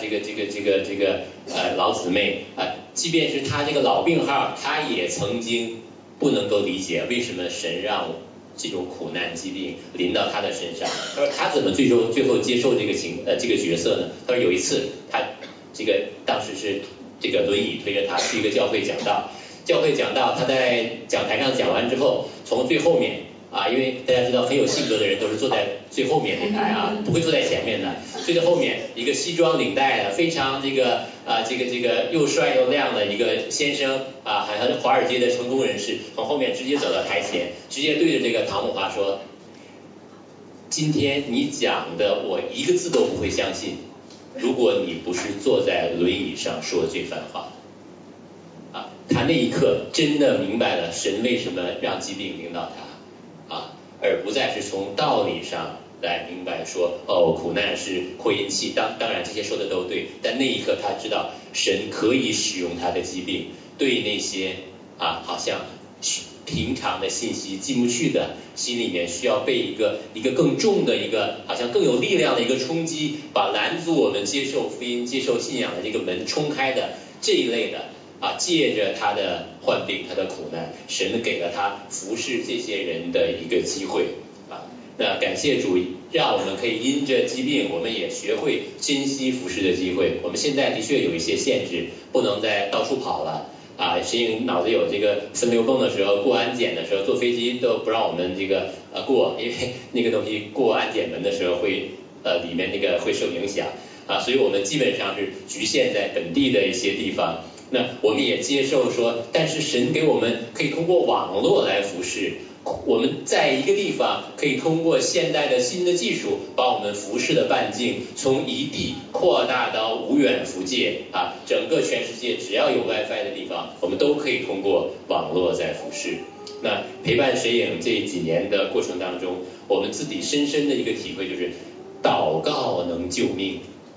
老姊妹即便是他这个老病号，他也曾经不能够理解为什么神让这种苦难疾病临到他的身上。他说他怎么最后接受这个角色呢？他说有一次他当时是这个轮椅推着他去一个教会讲道，他在讲台上讲完之后，从最后面因为大家知道很有性格的人都是坐在最后面那排不会坐在前面的，最后面一个西装领带的非常这个又帅又亮的一个先生好像是华尔街的成功人士，从后面直接走到台前，直接对着这个唐木华说，今天你讲的我一个字都不会相信，如果你不是坐在轮椅上说这番话他那一刻真的明白了神为什么让疾病临到他而不再是从道理上来明白说苦难是扩音器，当然这些说的都对，但那一刻他知道神可以使用他的疾病对那些好像平常的信息进不去的，心里面需要被一个更重的一个好像更有力量的一个冲击，把拦阻我们接受福音接受信仰的这个门冲开的这一类的借着他的患病他的苦难，神给了他服侍这些人的一个机会那感谢主让我们可以因着疾病我们也学会珍惜服侍的机会。我们现在的确有一些限制，不能再到处跑了神影脑子有这个分流泵的时候，过安检的时候坐飞机都不让我们这个过，因为那个东西过安检门的时候会里面那个会受影响所以我们基本上是局限在本地的一些地方。那我们也接受说，但是神给我们可以通过网络来服侍，我们在一个地方可以通过现代的新的技术把我们服侍的半径从一地扩大到无远弗届整个全世界只要有 WiFi 的地方我们都可以通过网络在服侍。那陪伴神影这几年的过程当中，我们自己深深的一个体会就是祷告能救命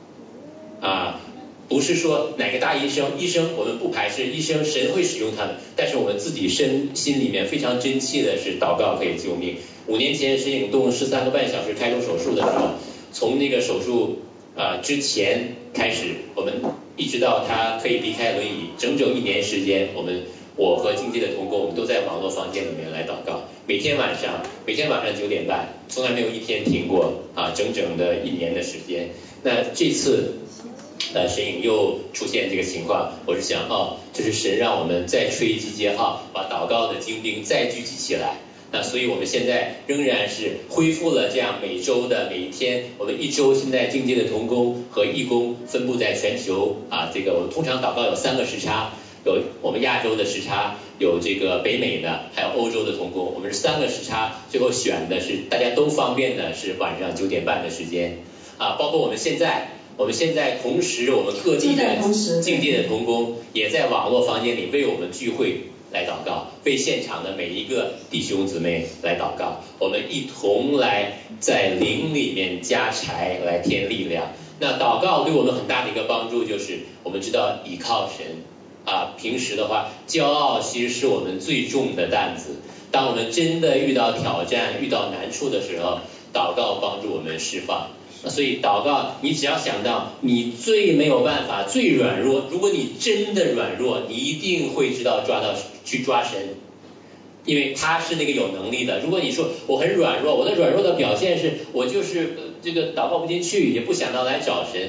不是说哪个大医生我们不排斥医生，神会使用他们，但是我们自己心里面非常真切的是祷告可以救命。5年前神影动13个半小时开颅手术的时候，从那个手术之前开始，我们一直到他可以离开轮椅整整1年时间，我和境界的同工我们都在网络房间里面来祷告，每天晚上9点半，从来没有一天停过整整的1年的时间。那这次神影又出现这个情况，我是想这是神让我们再吹一击节号，把祷告的精兵再聚集起来。那所以我们现在仍然是恢复了这样每周的每一天，我们1周现在境界的同工和义工分布在全球这个我们通常祷告有3个时差，有我们亚洲的时差，有这个北美的，还有欧洲的同工，我们是3个时差，最后选的是大家都方便的是晚上9点半的时间包括我们现在同时我们各地的境界的同工也在网络房间里为我们聚会来祷告，为现场的每一个弟兄姊妹来祷告，我们一同来在灵里面加柴来添力量。那祷告对我们很大的一个帮助就是我们知道倚靠神平时的话骄傲其实是我们最重的担子，当我们真的遇到挑战遇到难处的时候，祷告帮助我们释放。所以祷告你只要想到你最没有办法最软弱，如果你真的软弱，你一定会知道去抓神，因为他是那个有能力的。如果你说我很软弱，我的软弱的表现是我就是这个祷告不进去，也不想到来找神，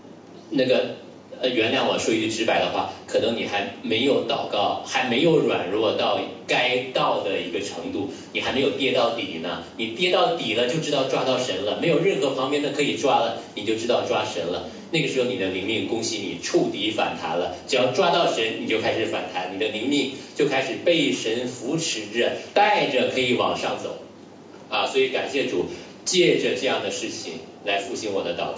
原谅我说一句直白的话，可能你还没有祷告，还没有软弱到该到的一个程度，你还没有跌到底呢。你跌到底了就知道抓到神了，没有任何旁边的可以抓了，你就知道抓神了。那个时候你的灵命，恭喜你触底反弹了，只要抓到神你就开始反弹，你的灵命就开始被神扶持着带着可以往上走所以感谢主借着这样的事情来复兴我的祷告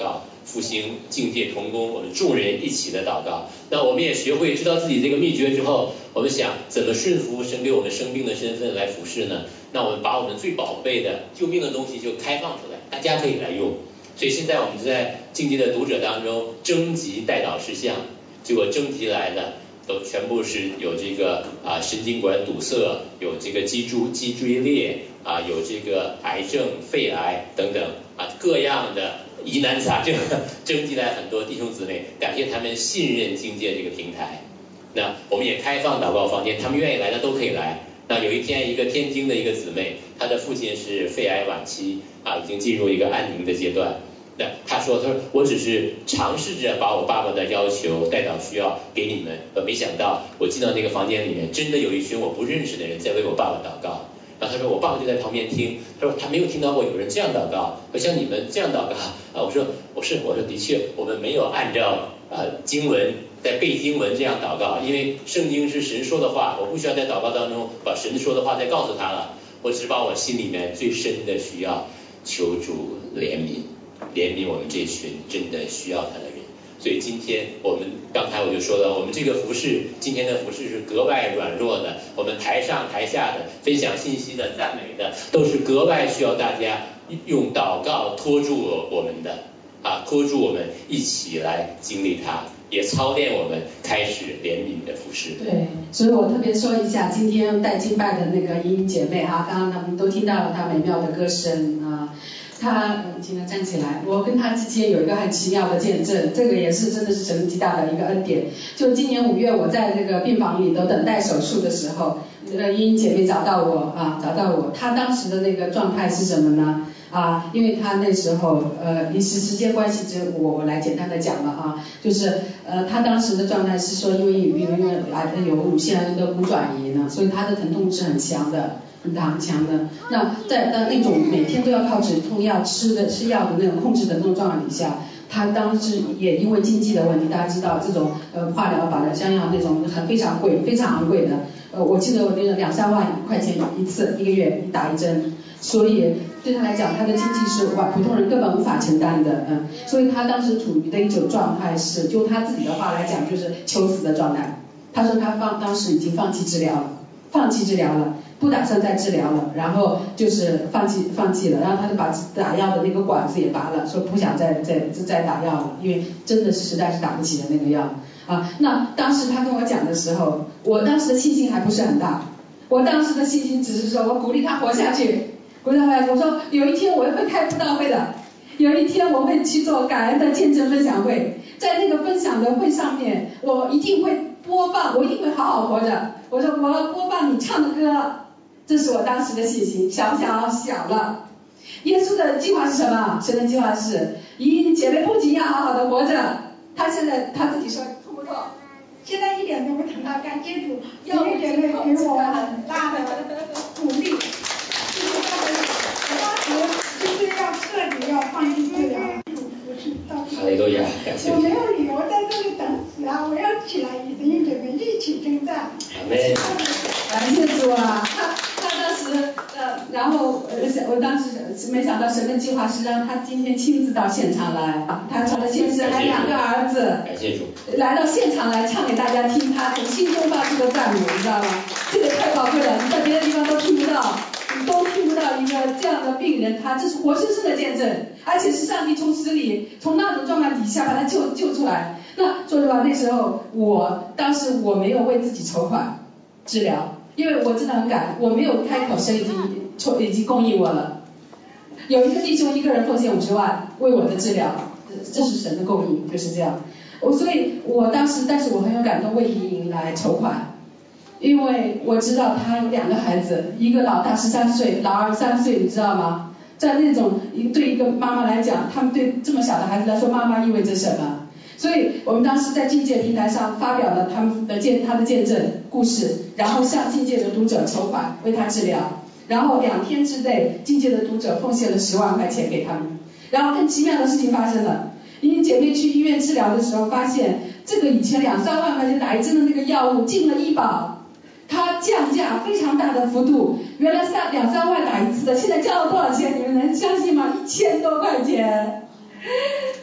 复兴境界同工，我们众人一起的祷告。那我们也学会知道自己这个秘诀之后，我们想怎么顺服神给我们生命的身份来服侍呢？那我们把我们最宝贝的救命的东西就开放出来，大家可以来用。所以现在我们就在境界的读者当中征集代祷事项，结果征集来的都全部是有这个神经管堵塞，有这个脊椎裂有这个癌症、肺癌等等各样的疑难杂症，征集来很多弟兄姊妹，感谢他们信任境界这个平台。那我们也开放祷告房间，他们愿意来的都可以来。那有一天，一个天津的一个姊妹，她的父亲是肺癌晚期已经进入一个安宁的阶段。那她说我只是尝试着把我爸爸的要求代祷需要给你们，没想到我进到那个房间里面，真的有一群我不认识的人在为我爸爸祷告。然后他说我爸爸就在旁边听，他说他没有听到过有人这样祷告，像你们这样祷告我说的确，我们没有按照经文在背经文这样祷告，因为圣经是神说的话，我不需要在祷告当中把神说的话再告诉他了，我只把我心里面最深的需要求主怜悯我们这群真的需要他的人。所以今天我们刚才我就说了，我们这个服事，今天的服事是格外软弱的，我们台上台下的分享信息的赞美的都是格外需要大家用祷告拖住我们的拖住我们一起来经历它，也操练我们开始怜悯的服事。 对，所以我特别说一下今天带敬拜的那个莹莹姐妹刚刚他们都听到了她美妙的歌声她请她站起来，我跟她之间有一个很奇妙的见证，这个也是真的是神极大的一个恩典。就今年5月我在这个病房里头等待手术的时候，莹莹姐妹找到我，她当时的那个状态是什么呢？因为她那时候时间关系，我来简单的讲了就是她当时的状态是说，因为有乳腺的骨转移呢，所以她的疼痛是很强的。很强的，那在那种每天都要靠止痛药吃药的那种控制的那种状况底下，他当时也因为经济的问题，大家知道这种化疗靶的香药那种非常贵非常昂贵的，我记得我那个2-3万块钱一次，1个月打一针，所以对他来讲，他的经济是普通人根本无法承担的，所以他当时处于的一种状态是，就他自己的话来讲，就是求死的状态。他说他当时已经放弃治疗了。不打算再治疗了，然后就是放弃了，然后他就把打药的那个管子也拔了，说不想再打药了，因为真的是实在是打不起的那个药那当时他跟我讲的时候，我当时的信心还不是很大，我当时的信心只是说我鼓励他活下去，我说有一天我会开布道会的，有一天我会去做感恩的见证分享会，在那个分享的会上面，我一定会播放，我一定会好好活着，我说我要播放你唱的歌。这是我当时的信心，小不小？小了。耶稣的计划是什么？神的计划是，姐妹不仅要好好的活着，他现在他自己说痛不痛？ 现在一点都不疼了，感谢主，要姐妹给我很大的鼓励。就是我当时就是要彻底要放弃治疗， 哈利路亚，感谢主。 我没有理由在这里等死我要起来与弟兄姐妹一起征战。 阿门。 感谢主他当时然后我当时没想到神的计划是让他今天亲自到现场来，他除了先生还2个儿子， 感谢主， 来到现场来唱给大家听，他从心中发出的赞美，你知道吗？这个太宝贵了，你在别的地方都听不到，你都听不到一个这样的病人，这是活生生的见证，而且是上帝从死里，从那种状态底下把他救出来。那说实话，那时候当时我没有为自己筹款治疗，因为我真的很感，我没有开口，神已经供应我了。有一个弟兄1个人奉献50万为我的治疗，这是神的供应，就是这样。所以我当时，但是我很有感动，为莹莹来筹款，因为我知道他有2个孩子，一个老大13岁，老二3岁，你知道吗？在那种对一个妈妈来讲，他们对这么小的孩子来说，妈妈意味着什么？所以我们当时在境界平台上发表了他的见证故事，然后向境界的读者筹款为他治疗，然后2天之内，境界的读者奉献了10万块钱给他们。然后更奇妙的事情发生了，因为姐妹去医院治疗的时候发现，这个以前2-3万块钱打一针的那个药物进了医保，它降价非常大的幅度，原来2-3万打一次的，现在降了多少钱？你们能相信吗？1000多块钱。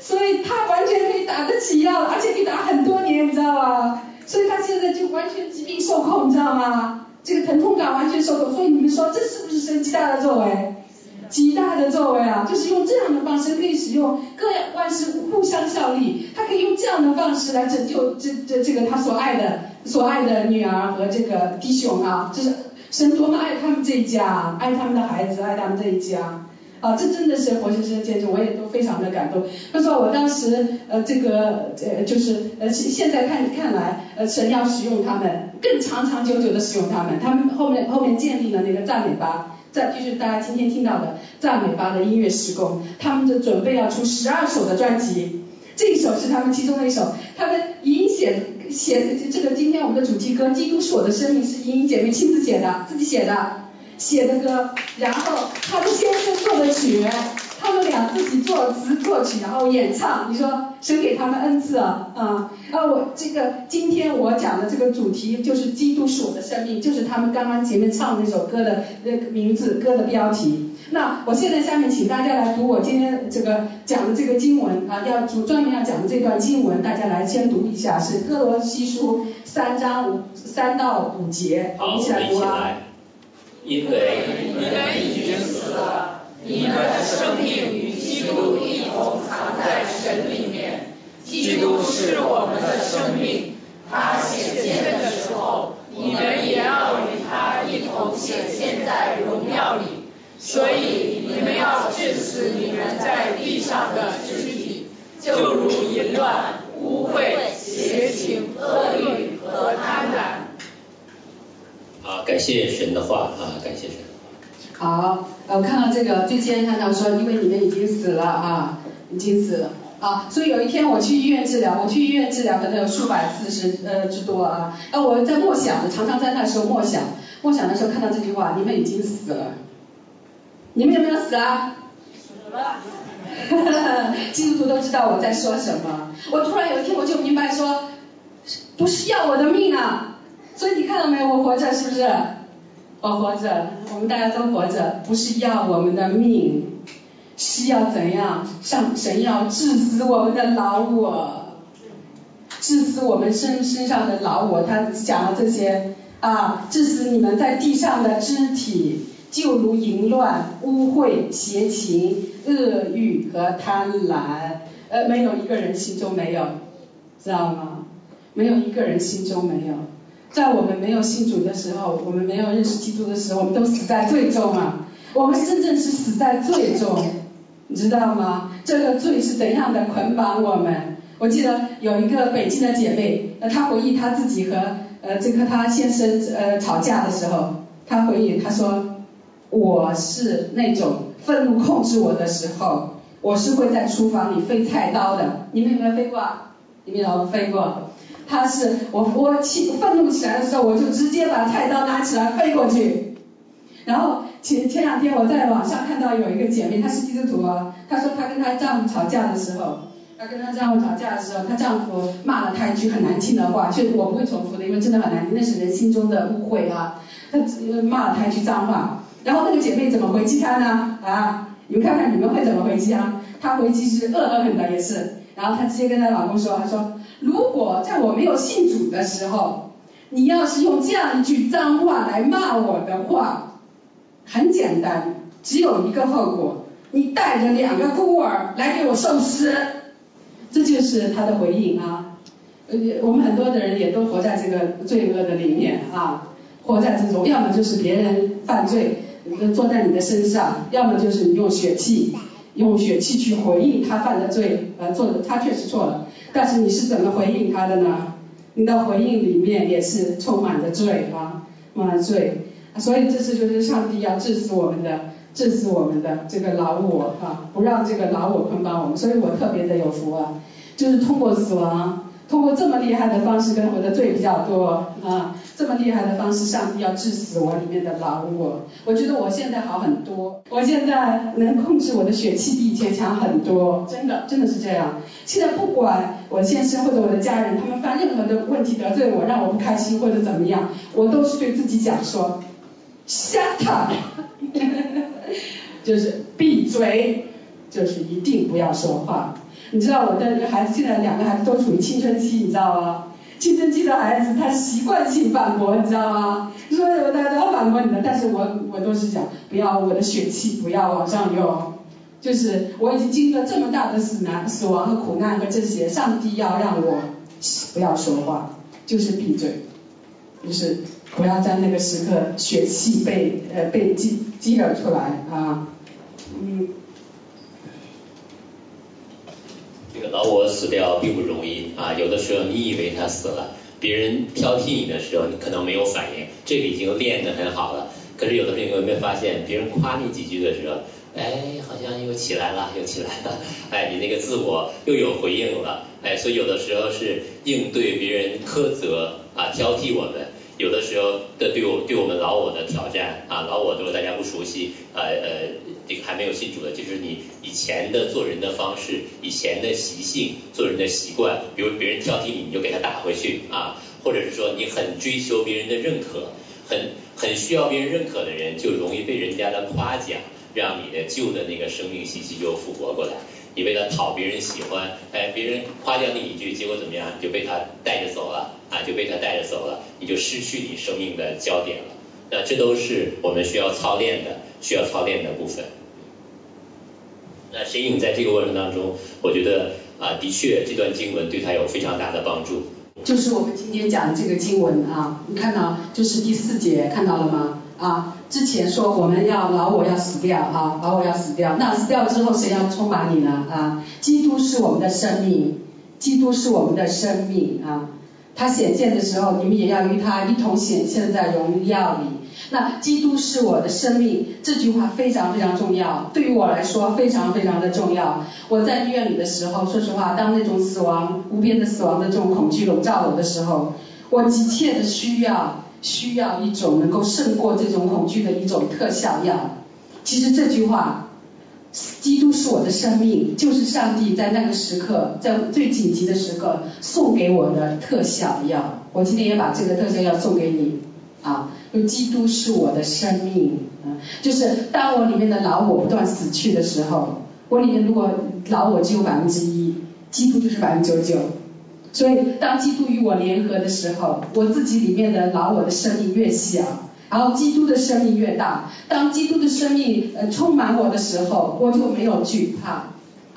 所以他完全可以打得起药，而且可以打很多年，你知道吗？所以他现在就完全疾病受控，你知道吗？这个疼痛感完全受控。所以你们说这是不是神极大的作为？极大的作为啊，就是用这样的方式可以使用各万事互相效力，他可以用这样的方式来拯救这个他所爱的女儿和这个弟兄啊，就是神多么爱他们这一家，爱他们的孩子，爱他们这一家。啊，这真的是活生生的见证，我也都非常的感动。他说我当时现在看来，神要使用他们，更长长久久的使用他们。他们后面建立了那个赞美吧，就是大家今天听到的赞美吧的音乐事工，他们就准备要出12首的专辑，这一首是他们其中的一首。他们莹写这个今天我们的主题歌《基督是我的生命》是莹姐妹亲自自己写的歌，然后他的先生做的曲，他们俩自己作词作曲，然后演唱。你说神给他们恩赐啊！我今天我讲的这个主题就是基督是我的生命，就是他们刚刚前面唱那首歌的那个名字，歌的标题。那我现在下面请大家来读我今天这个讲的这个经文啊，专门要讲的这段经文，大家来先读一下，是哥罗西书3章3到5节，我们一起来读啊。 因为你们已经死了，你们的生命与基督一同藏在神里面。基督是我们的生命，他显现的时候，你们也要与他一同显现在荣耀里。所以你们要治死你们在地上的肢体，就如淫乱、污秽、邪情、恶欲和贪婪。 感谢神的话啊，感谢神。 好，我看到这个最先看到说，因为你们已经死了啊，已经死了啊，所以有一天我去医院治疗，可能有数百次之多啊。我在默想的，常常在那时候默想的时候看到这句话，你们已经死了，你们有没有死啊？死了。基督徒都知道我在说什么。我突然有一天我就明白说，不是要我的命啊。所以你看到没有，我活着是不是？我活着，我们大家都活着，不是要我们的命，是要怎样？神要治死我们的老我，治死我们身上的老我。他讲了这些啊，治死你们在地上的肢体，就如淫乱、污秽、邪情、恶欲和贪婪。没有一个人心中没有，知道吗？没有一个人心中没有。在我们没有信主的时候，我们没有认识基督的时候，我们都死在罪中啊！我们真正是死在罪中，你知道吗？这个罪是怎样的捆绑我们？我记得有一个北京的姐妹，她回忆她自己和她先生吵架的时候，她回忆她说，我是那种愤怒控制我的时候，我是会在厨房里飞菜刀的。你们有没有飞过？你们有没有飞过？他是我愤怒起来的时候，我就直接把菜刀拿起来飞过去。然后前两天我在网上看到有一个姐妹，她是基督徒啊，她说她跟她丈夫吵架的时候，她丈夫骂了她一句很难听的话，确实我不会重复的，因为真的很难听，那是人心中的污秽啊。她骂了她一句脏话，然后那个姐妹怎么回击她呢？你们看看你们会怎么回击啊？她回击是恶狠狠的，也是。然后她直接跟她老公说，她说，如果在我没有信主的时候，你要是用这样一句脏话来骂我的话，很简单，只有一个后果，你带着2个孤儿来给我受死。这就是他的回应啊。我们很多的人也都活在这个罪恶的里面啊，活在这种，要么就是别人犯罪坐在你的身上，要么就是你用血气去回应他犯的罪，他确实错了，但是你是怎么回应他的呢？你的回应里面也是充满着罪啊，充满罪。所以这次就是上帝要治死我们的这个老我啊，不让这个老我捆绑我们。所以我特别的有福啊，就是通过死亡，通过这么厉害的方式，跟我的罪比较多啊，这么厉害的方式，上帝要治死我里面的老我。我觉得我现在好很多，我现在能控制我的血气比以前强很多，真的是这样。现在不管我先生或者我的家人，他们犯任何的问题得罪我，让我不开心或者怎么样，我都是对自己讲说 shut up 就是闭嘴， 就是一定不要说话。你知道我的孩子现在2个孩子都处于青春期，你知道吗？青春期的孩子他习惯性反驳，你知道吗？所有大家都要反驳你的，但是我都是讲不要，我的血气不要往上涌。就是我已经经历了这么大的死亡和苦难和这些，上帝要让我不要说话，就是闭嘴，就是不要在那个时刻血气被激惹出来啊。 这个老我死掉并不容易啊，有的时候你以为他死了，别人挑剔你的时候，你可能没有反应，这个已经练得很好了。可是有的时候你有没有发现，别人夸你几句的时候，好像又起来了，你那个自我又有回应了，所以有的时候是应对别人苛责啊、挑剔我们，有的时候的对我们老我的挑战啊，老我如果大家不熟悉，这个还没有信主的，就是你以前的做人的方式，以前的习性，做人的习惯，比如别人挑剔你，你就给他打回去啊，或者是说你很追求别人的认可，很需要别人认可的人，就容易被人家的夸奖，让你的旧的那个生命气息又复活过来。你为了讨别人喜欢，别人夸奖你一句，结果怎么样？你就被他带着走了啊，你就失去你生命的焦点了。那这都是我们需要操练的部分。那神颖在这个过程当中，我觉得的确这段经文对他有非常大的帮助。 就是我们今天讲的这个经文啊，你看到就是第4节看到了吗？之前说我们老我要死掉啊，老我要死掉，那死掉之后谁要充满你呢？基督是我们的生命，他显现的时候，你们也要与他一同显现在荣耀里。那基督是我的生命，这句话非常非常重要，对于我来说非常非常的重要。我在医院里的时候，说实话，当那种无边的死亡的这种恐惧笼罩我的时候，我急切的需要一种能够胜过这种恐惧的一种特效药。其实这句话，基督是我的生命，就是上帝在那个时刻，在最紧急的时刻送给我的特效药。我今天也把这个特效药送给你就基督是我的生命就是当我里面的老我不断死去的时候，我里面如果老我只有1%，基督就是99%。所以当基督与我联合的时候，我自己里面的老我的生命越小，然后基督的生命越大。当基督的生命充满我的时候，我就没有惧怕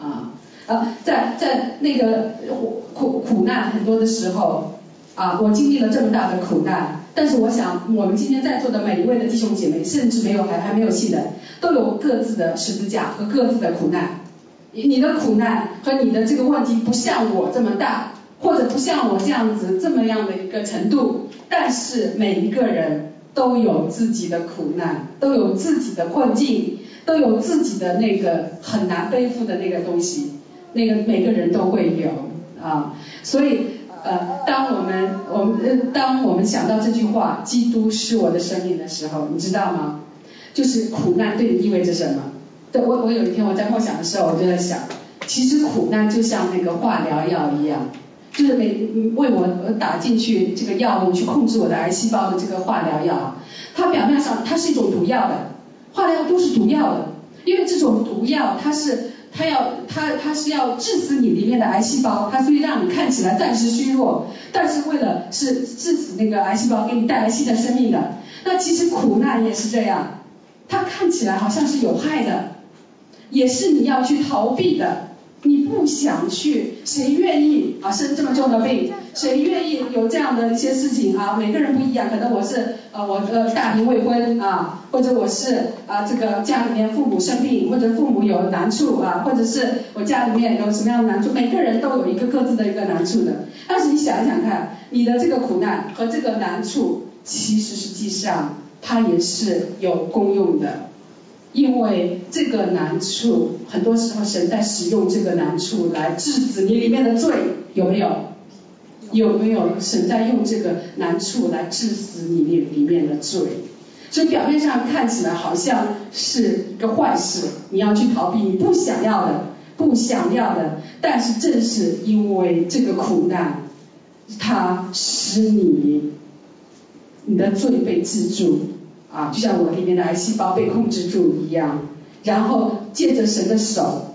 在那个苦难很多的时候我经历了这么大的苦难，但是我想我们今天在座的每一位的弟兄姐妹，甚至还没有信的，都有各自的十字架和各自的苦难。你的苦难和你的这个问题不像我这么大，或者不像我这么样的一个程度，但是每一个人都有自己的苦难，都有自己的困境，都有自己的那个很难背负的那个东西，那个每个人都会有所以当我们想到这句话，基督是我的生命的时候，你知道吗？就是苦难对你意味着什么？我有一天我在默想的时候，我就在想，其实苦难就像那个化疗药一样，就是为我打进去这个药物去控制我的癌细胞的这个化疗药，它表面上它是一种毒药的，化疗都是毒药的，因为这种毒药它是要致死你里面的癌细胞，它所以让你看起来暂时虚弱，但是为了是致死那个癌细胞，给你带来新的生命的。那其实苦难也是这样，它看起来好像是有害的，也是你要去逃避的，你不想去，谁愿意生这么重的病？谁愿意有这样的一些事情每个人不一样，可能我是我大龄未婚或者我是这个家里面父母生病，或者父母有难处或者是我家里面有什么样的难处，每个人都有一个各自的一个难处的。但是你想想看，你的这个苦难和这个难处，其实实际上它也是有功用的。因为这个难处，很多时候神在使用这个难处来治死你里面的罪，有没有？有没有神在用这个难处来治死你里面的罪？所以表面上看起来好像是一个坏事，你要去逃避你不想要的，但是正是因为这个苦难，它使你的罪被治住就像我里面的癌细胞被控制住一样，然后借着神的手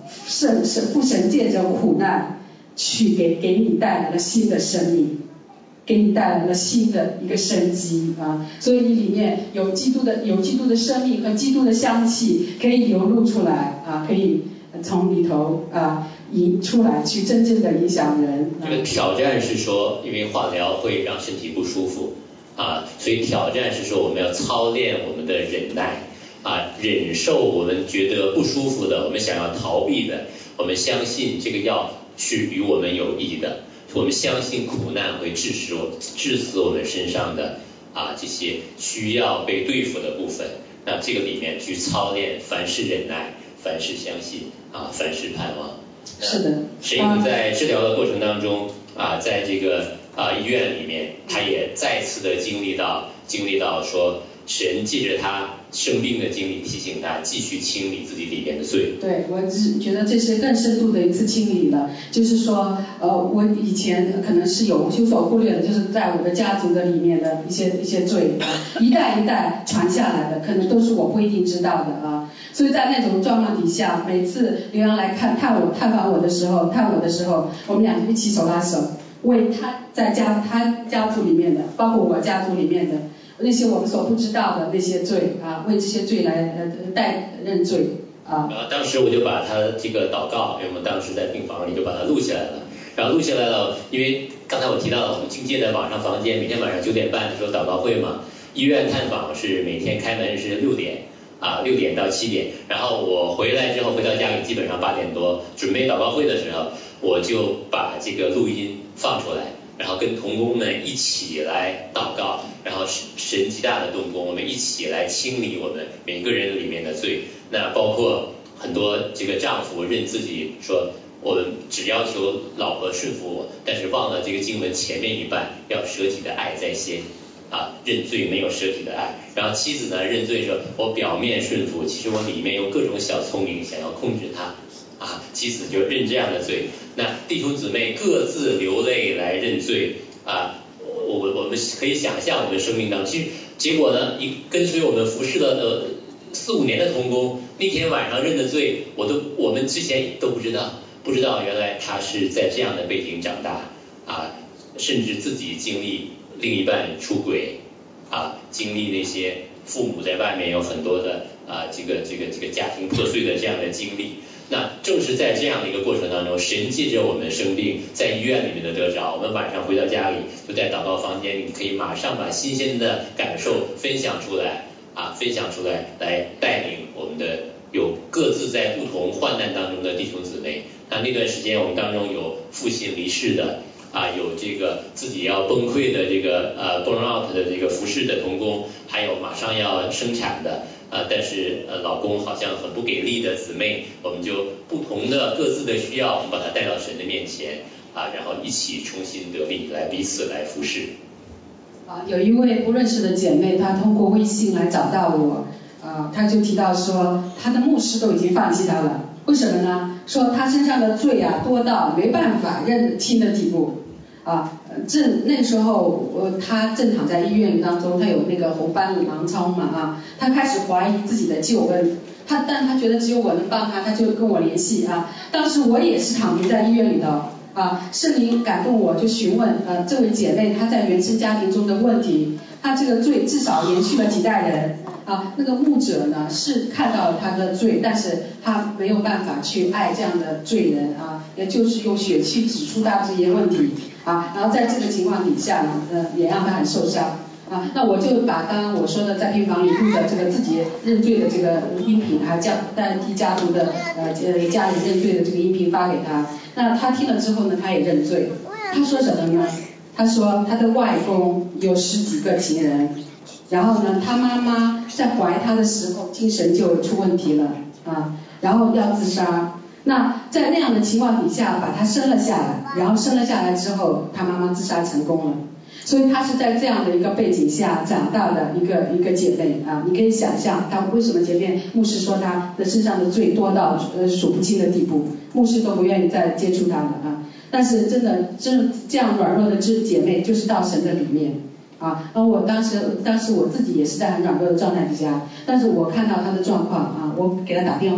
神借着苦难去给你带来了新的生命，给你带来了新的一个生机啊！所以你里面有基督的生命和基督的香气可以流露出来啊，可以从里头引出来，去真正的影响人。 这个挑战是说，因为化疗会让身体不舒服所以挑战是说我们要操练我们的忍耐忍受我们觉得不舒服的，我们想要逃避的，我们相信这个药是与我们有益的。我们相信苦难会致死我们身上的这些需要被对付的部分。那这个里面去操练，凡事忍耐，凡事相信凡事盼望。 是的。 神父在治疗的过程当中在这个医院里面，他也再次的经历到说，神借着他生病的经历提醒他继续清理自己里面的罪。 对，我只觉得这是更深度的一次清理了。就是说我以前可能是有所忽略的，就是在我的家族的里面的一些罪一代一代传下来的，可能都是我不一定知道的所以在那种状况底下，每次刘洋来探访我的时候，我们俩就一起手拉手，为他家族里面的，包括我家族里面的那些我们所不知道的那些罪为这些罪来认罪当时我就把他这个祷告，因为我们当时在病房里就把它录下来了。然后录下来了，因为刚才我提到了我们境界的网上房间，每天晚上9点半的时候祷告会嘛。医院探访是每天开门是6点6点到7点。然后我回来之后回到家里，基本上8点多准备祷告会的时候，我就把这个录音放出来。然后跟同工们一起来祷告，然后神极大的动工，我们一起来清理我们每个人里面的罪。那包括很多这个丈夫认自己说，我们只要求老婆顺服我，但是忘了这个经文前面一半，要舍己的爱在先认罪没有舍己的爱。然后妻子呢认罪说，我表面顺服，其实我里面用各种小聪明想要控制他妻子就认这样的罪。那弟兄姊妹各自流泪来认罪我们可以想象我们生命当中，结果呢，跟随我们服侍了4-5年的同工，那天晚上认的罪，我们之前都不知道原来他是在这样的背景长大甚至自己经历另一半出轨经历那些父母在外面有很多的这个家庭破碎的这样的经历。那正是在这样的一个过程当中，神借着我们生病在医院里面的得着，我们晚上回到家里就在祷告房间里可以马上把新鲜的感受分享出来来带领我们的有各自在不同患难当中的弟兄姊妹。那段时间我们当中有父亲离世的有这个自己要崩溃的这个burn out 的这个服侍的同工，还有马上要生产的但是老公好像很不给力的姊妹，我们就不同的各自的需要，我们把它带到神的面前然后一起重新得力，来彼此来服侍。 有一位不认识的姐妹，她通过微信来找到我她就提到说，她的牧师都已经放弃她了，为什么呢？说她身上的罪多到没办法认清的地步那时候她正躺在医院当中，她有那个红斑狼疮嘛她开始怀疑自己的救恩，但她觉得只有我能帮她，她就跟我联系当时我也是躺平在医院里头圣灵感动我，就询问这位姐妹她在原生家庭中的问题，她这个罪至少延续了几代人那个牧者呢是看到了她的罪，但是他没有办法去爱这样的罪人也就是用血去指出他这些问题然后在这个情况底下呢也让他很受伤那我就把刚刚我说的在病房里录的这个自己认罪的这个音频代替家族的家里认罪的这个音频发给他。那他听了之后呢，他也认罪。他说什么呢？他说他的外公有10几个情人，然后呢他妈妈在怀他的时候精神就出问题了然后要自杀。那在那样的情况底下把他生了下来，然后生了下来之后他妈妈自杀成功了。所以她是在这样的一个背景下长大的一个姐妹你可以想象她为什么前面牧师说她的身上的罪多到数不清的地步，牧师都不愿意再接触她了但是真的这样软弱的姐妹就是到神的里面然后我当时我自己也是在很软弱的状态底下，但是我看到她的状况我给她打电话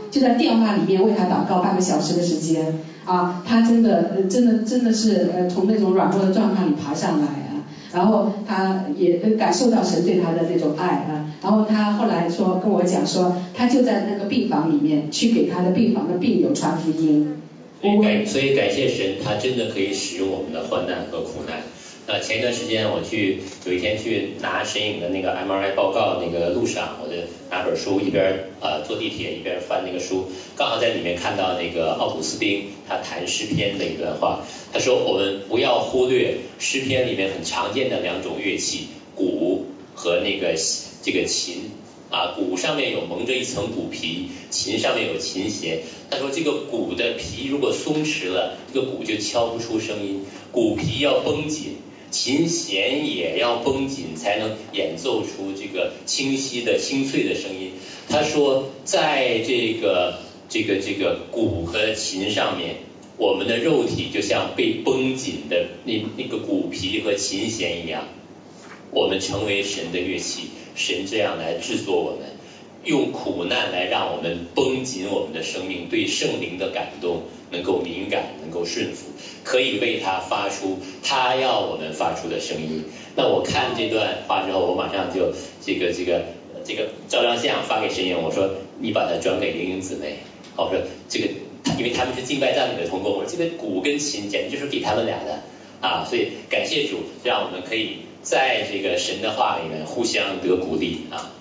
就在电话里面为他祷告半个小时的时间啊，他真的是从那种软弱的状况里爬上来啊，然后他也感受到神对他的那种爱啊，然后他后来跟我讲说，他就在那个病房里面去给他的病房的病友传福音。 所以感谢神，他真的可以使用我们的患难和苦难。前一段时间我有一天去拿神影的那个 MRI 报告，那个路上我就拿本书一边坐地铁一边翻那个书，刚好在里面看到那个奥古斯丁他谈诗篇的一段话，他说我们不要忽略诗篇里面很常见的两种乐器，鼓和那个这个琴啊，鼓上面有蒙着一层鼓皮，琴上面有琴弦。他说这个鼓的皮如果松弛了，这个鼓就敲不出声音，鼓皮要绷紧，琴弦也要绷紧，才能演奏出这个清晰的清脆的声音。他说在这个鼓和琴上面，我们的肉体就像被绷紧的那个鼓皮和琴弦一样，我们成为神的乐器，神这样来制作我们，用苦难来让我们绷紧我们的生命，对圣灵的感动能够敏感，能够顺服，可以为他发出他要我们发出的声音。那我看这段话之后，我马上就这个照张相发给神影，我说你把它转给玲玲姊妹，我说这个因为他们是敬拜赞美的同工，我说这个鼓跟琴简直就是给他们俩的啊，所以感谢主，让我们可以在这个神的话里面互相得鼓励啊。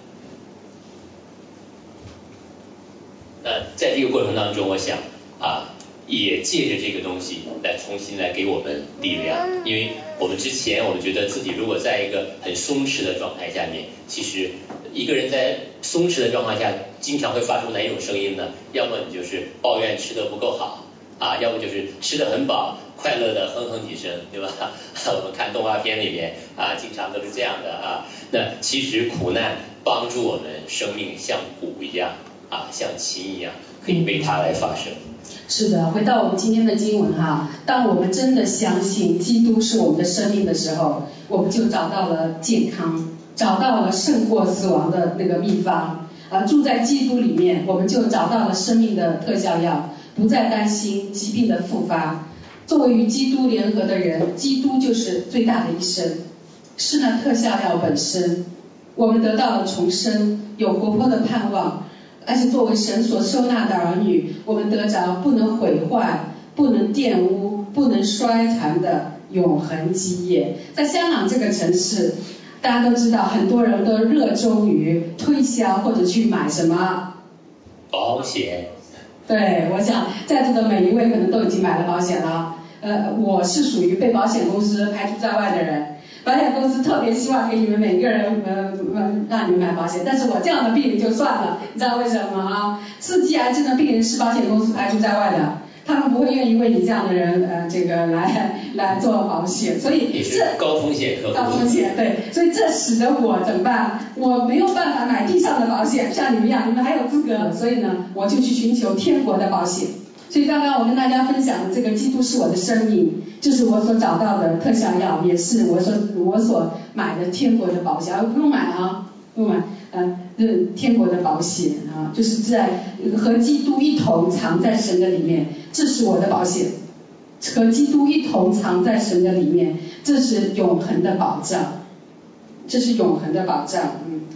在这个过程当中，我想也借着这个东西来重新来给我们力量，因为我们之前我们觉得自己如果在一个很松弛的状态下面，其实一个人在松弛的状态下经常会发出哪一种声音呢？要么你就是抱怨吃的不够好啊，要么就是吃得很饱，快乐的哼哼几声，对吧？我们看动画片里面经常都是这样的啊。那其实苦难帮助我们生命像鼓一样像琴一样，可以为它来发声。 是的，回到我们今天的经文当我们真的相信基督是我们的生命的时候，我们就找到了健康，找到了胜过死亡的那个秘方住在基督里面，我们就找到了生命的特效药，不再担心疾病的复发。作为与基督联合的人，基督就是最大的医生，是那特效药本身。我们得到了重生，有活泼的盼望，而且作为神所收纳的儿女，我们得着不能毁坏、不能玷污、不能衰残的永恒基业。在香港这个城市，大家都知道，很多人都热衷于推销或者去买什么保险。 对，我想在座的每一位可能都已经买了保险了。我是属于被保险公司排除在外的人。保险公司特别希望给你们每个人让你们买保险，但是我这样的病人就算了，你知道为什么4级癌症的病人是保险公司排除在外的，他们不会愿意为你这样的人来做保险，所以这高风险客户。 高风险，对，所以这使得我怎么办？我没有办法买地上的保险，像你们一样，你们还有资格，所以呢，我就去寻求天国的保险。所以刚刚我跟大家分享的这个基督是我的生命，就是我所找到的特效药，也是我所买的天国的保险，不用买不用买天国的保险就是在和基督一同藏在神的里面，这是我的保险。和基督一同藏在神的里面，这是永恒的保障，这是永恒的保障。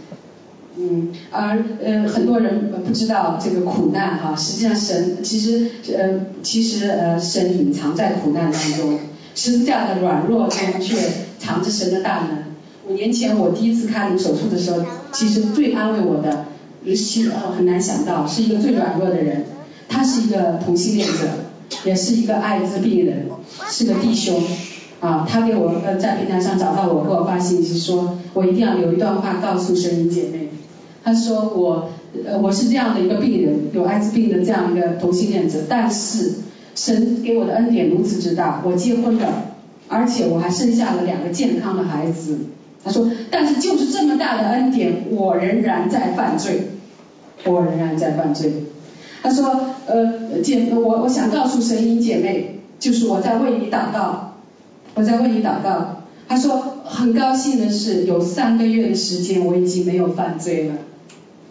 而很多人不知道这个苦难实际上神其实神隐藏在苦难当中，十字架的软弱中却藏着神的大能。5年前我第一次开颅手术的时候，其实最安慰我的很难想到是一个最软弱的人，他是一个同性恋者，也是一个艾滋病人，是个弟兄他给我在平台上找到我，给我发信息说我一定要有一段话告诉神灵姐妹。他说我是这样的一个病人，有艾滋病的这样一个同性恋者，但是神给我的恩典如此之大，我结婚了，而且我还生下了2个健康的孩子。他说但是就是这么大的恩典，我仍然在犯罪。他说我想告诉神灵姐妹，就是我在为你祷告。他说很高兴的是有3个月的时间我已经没有犯罪了。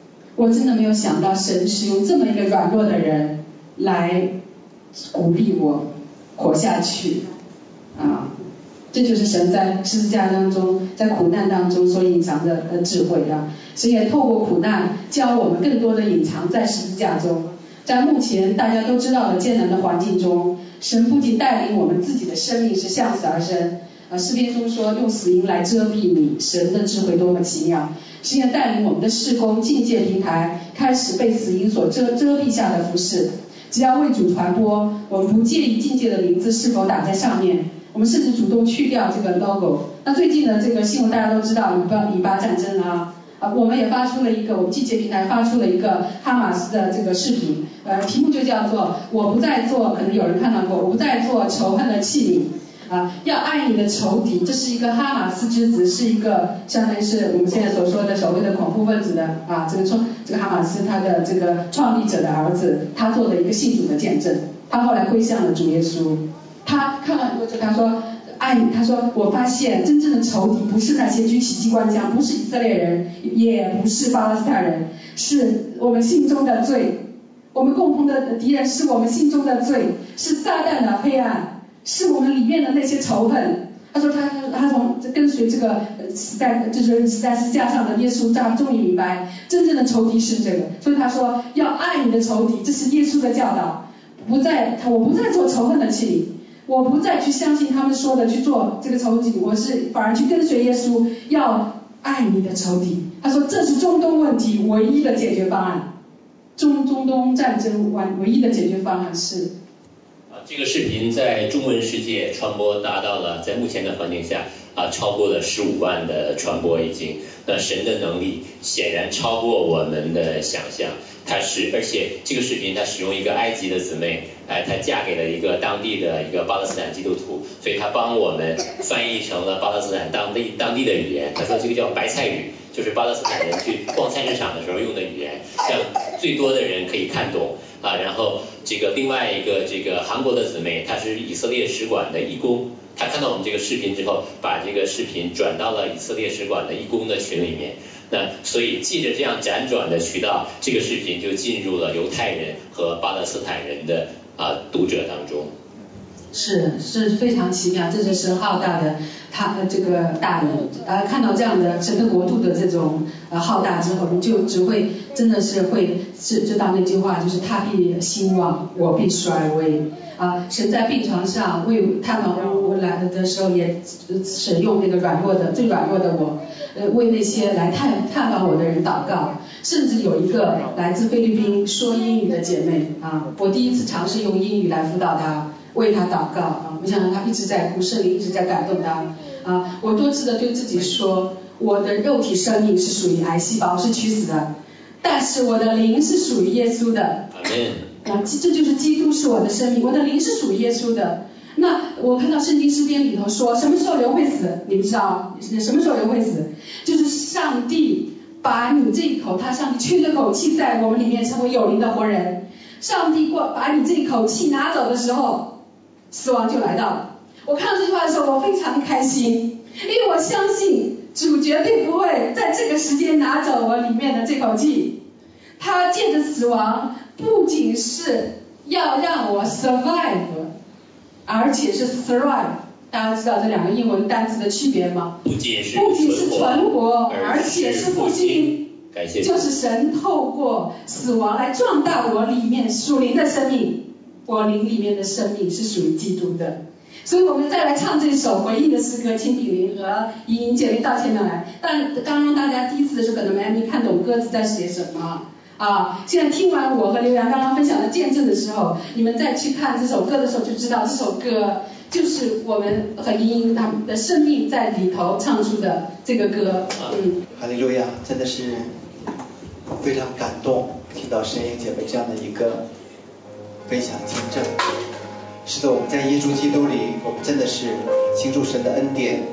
我真的没有想到神使用这么一个软弱的人来鼓励我活下去啊！这就是神在十字架当中，在苦难当中所隐藏的智慧啊！神也透过苦难教我们更多的隐藏在十字架中。在目前大家都知道的艰难的环境中，神不仅带领我们自己的生命是向死而生。诗篇中说用死荫来遮蔽你，神的智慧多么奇妙！神也带领我们的事工境界平台开始被死荫所遮蔽下的服事。只要为主传播，我们不介意境界的名字是否打在上面，我们甚至主动去掉这个 logo。那最近的这个新闻大家都知道，以巴战争啊，我们也发出了一个，我们境界平台发出了一个哈马斯的这个视频，题目就叫做我不再做，可能有人看到过，我不再做仇恨的器皿。要爱你的仇敌，这是一个哈马斯之子，是一个相当于是我们现在所说的所谓的恐怖分子的这个哈马斯他的这个创立者的儿子，他做的一个信主的见证，他后来归向了主耶稣。他看了很多，他说爱你，他说我发现真正的仇敌不是那些举起机关枪，不是以色列人，也不是巴勒斯坦人，是我们心中的罪。我们共同的敌人是我们心中的罪，是撒旦的黑暗，是我们里面的那些仇恨。他说他从跟随这个死在十字架上的耶稣，他终于明白真正的仇敌是这个。所以他说要爱你的仇敌，这是耶稣的教导。我不再做仇恨的器皿，我不再去相信他们说的去做这个仇敌，我是反而去跟随耶稣，要爱你的仇敌。他说这是中东问题唯一的解决方案。中东战争唯一的解决方案是这个视频在中文世界传播达到了，在目前的环境下超过了15万的传播已经。那神的能力显然超过我们的想象，而且这个视频它使用一个埃及的姊妹，她嫁给了一个当地的一个巴勒斯坦基督徒，所以她帮我们翻译成了巴勒斯坦当地的语言。她说这个叫白菜语，就是巴勒斯坦人去逛菜市场的时候用的语言，让最多的人可以看懂然后这个另外一个这个韩国的姊妹，她是以色列使馆的义工，她看到我们这个视频之后，把这个视频转到了以色列使馆的义工的群里面。那所以借着这样辗转的渠道，这个视频就进入了犹太人和巴勒斯坦人的读者当中。 是非常奇妙，这是神浩大的这个大能。看到这样的神的国度的这种浩大之后，你就只会真的是会知道那句话，就是他必兴旺，我必衰微。神在病床上为探访我来的时候，也使用那个最软弱的我，为那些来探访我的人祷告。甚至有一个来自菲律宾说英语的姐妹我第一次尝试用英语来辅导她，为她祷告我想让她一直在哭，圣灵一直在感动她我多次的对自己说，我的肉体生命是属于癌细胞，是取死的，但是我的灵是属于耶稣的。这就是基督是我的生命，我的灵是属于耶稣的。那我看到圣经诗篇里头说，什么时候人会死？你们知道什么时候人会死？就是上帝把你这一口，上帝吹了口气在我们里面，成为有灵的活人。上帝把你这一口气拿走的时候，死亡就来到了。我看到这句话的时候，我非常的开心，因为我相信主绝对不会在这个时间拿走我里面的这口气。他借着死亡不仅是要让我 survive， 而且是 thrive。大家知道这两个英文单词的区别吗？不仅是存活，而且是复兴。 感谢。 就是神透过死亡来壮大我里面属灵的生命，我灵里面的生命是属于基督的。所以我们再来唱这首回应的诗歌，请炳林和莹莹姐妹到前面来。但刚刚大家第一次的时候可能没看懂歌词在写什么现在听完我和刘洋刚刚分享的见证的时候，你们再去看这首歌的时候就知道，这首歌就是我们和莹莹他们的生命在里头唱出的这个歌。 哈利路亚，真的是非常感动，听到神莹姐妹这样的一个分享见证。是的，我们在耶稣基督里，我们真的是倾注神的恩典。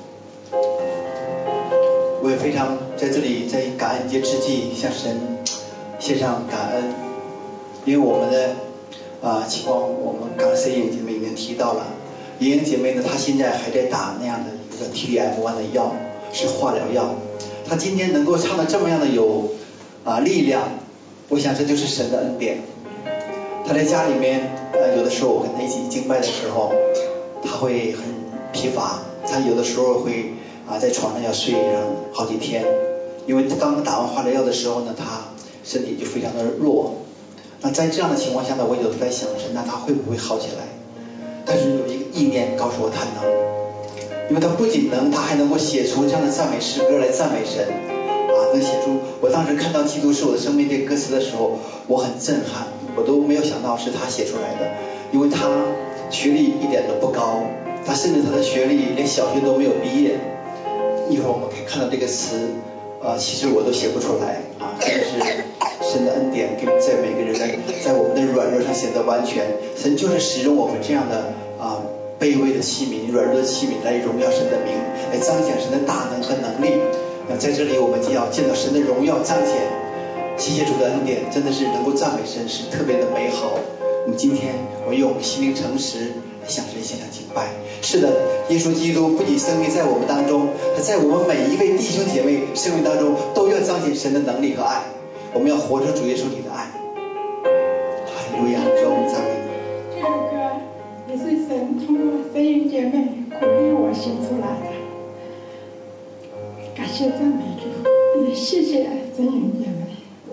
我也非常在这里在感恩节之际向神献上感恩，因为我们的情况，我们刚才莹姐妹已经提到了，莹姐妹呢，她现在还在打那样的一个 TDF1 的药，是化疗药。她今天能够唱的这么样的有力量，我想这就是神的恩典。他在家里面有的时候我跟他一起敬拜的时候，他会很疲乏，他有的时候会在床上要睡上好几天，因为他刚刚打完化疗药的时候呢，他身体就非常的弱。那在这样的情况下呢，我有时在想神，那他会不会好起来？但是有一个意念告诉我他能，因为他不仅能，他还能够写出这样的赞美诗歌来赞美神能写出。我当时看到基督是我的生命这歌词的时候，我很震撼，我都没有想到是他写出来的，因为他学历一点都不高，他甚至他的学历连小学都没有毕业。一会儿我们可以看到这个词其实我都写不出来这是神的恩典，给在每个人的在我们的软弱上显得完全。神就是使用我们这样的卑微的器皿、软弱的器皿来荣耀神的名，来彰显神的大能和能力。在这里我们就要见到神的荣耀彰显，谢谢主的恩典，真的是能够赞美神，是特别的美好。我们今天我们用心灵诚实向神献上敬拜。是的，耶稣基督不仅生命在我们当中，他在我们每一位弟兄姐妹生命当中都要彰显神的能力和爱。我们要活出主耶稣里的爱。哈利路亚，主，我们赞美你。 这首歌也是神通过神营姐妹鼓励我写出来的，感谢赞美主，也谢谢神营姐妹。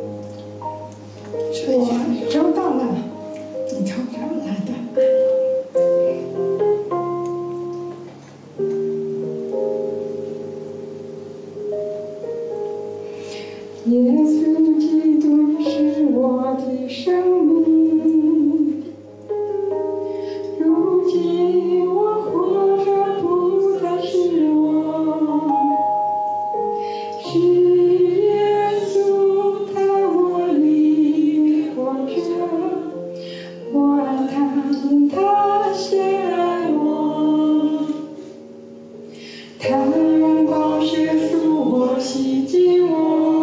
我收到了你从哪来的？耶稣基督是我的生命，如今我活着不再是我，是耶稣在我里面活着，我爱他，因他先爱我，他用宝血赎我，洗净我，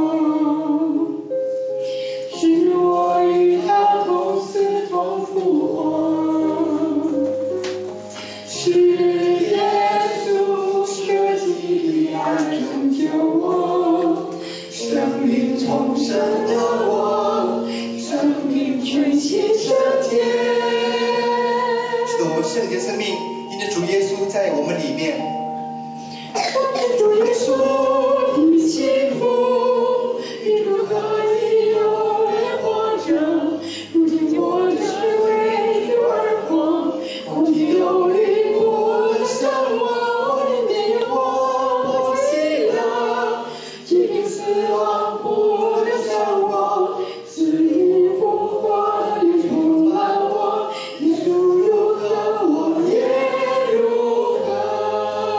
使我与他同死同复活，是耶稣舍己的爱拯救我，生命重生的我，生命全新圣洁。 是的，我们圣洁生命因着主耶稣在我们里面。 主耶稣的幸福，你如何以永远活着？如今我只为主而活，我的忧虑不伤我，里面有我喜乐，疾病死亡不能伤我，死里复活又充满我，耶稣如何我也如何。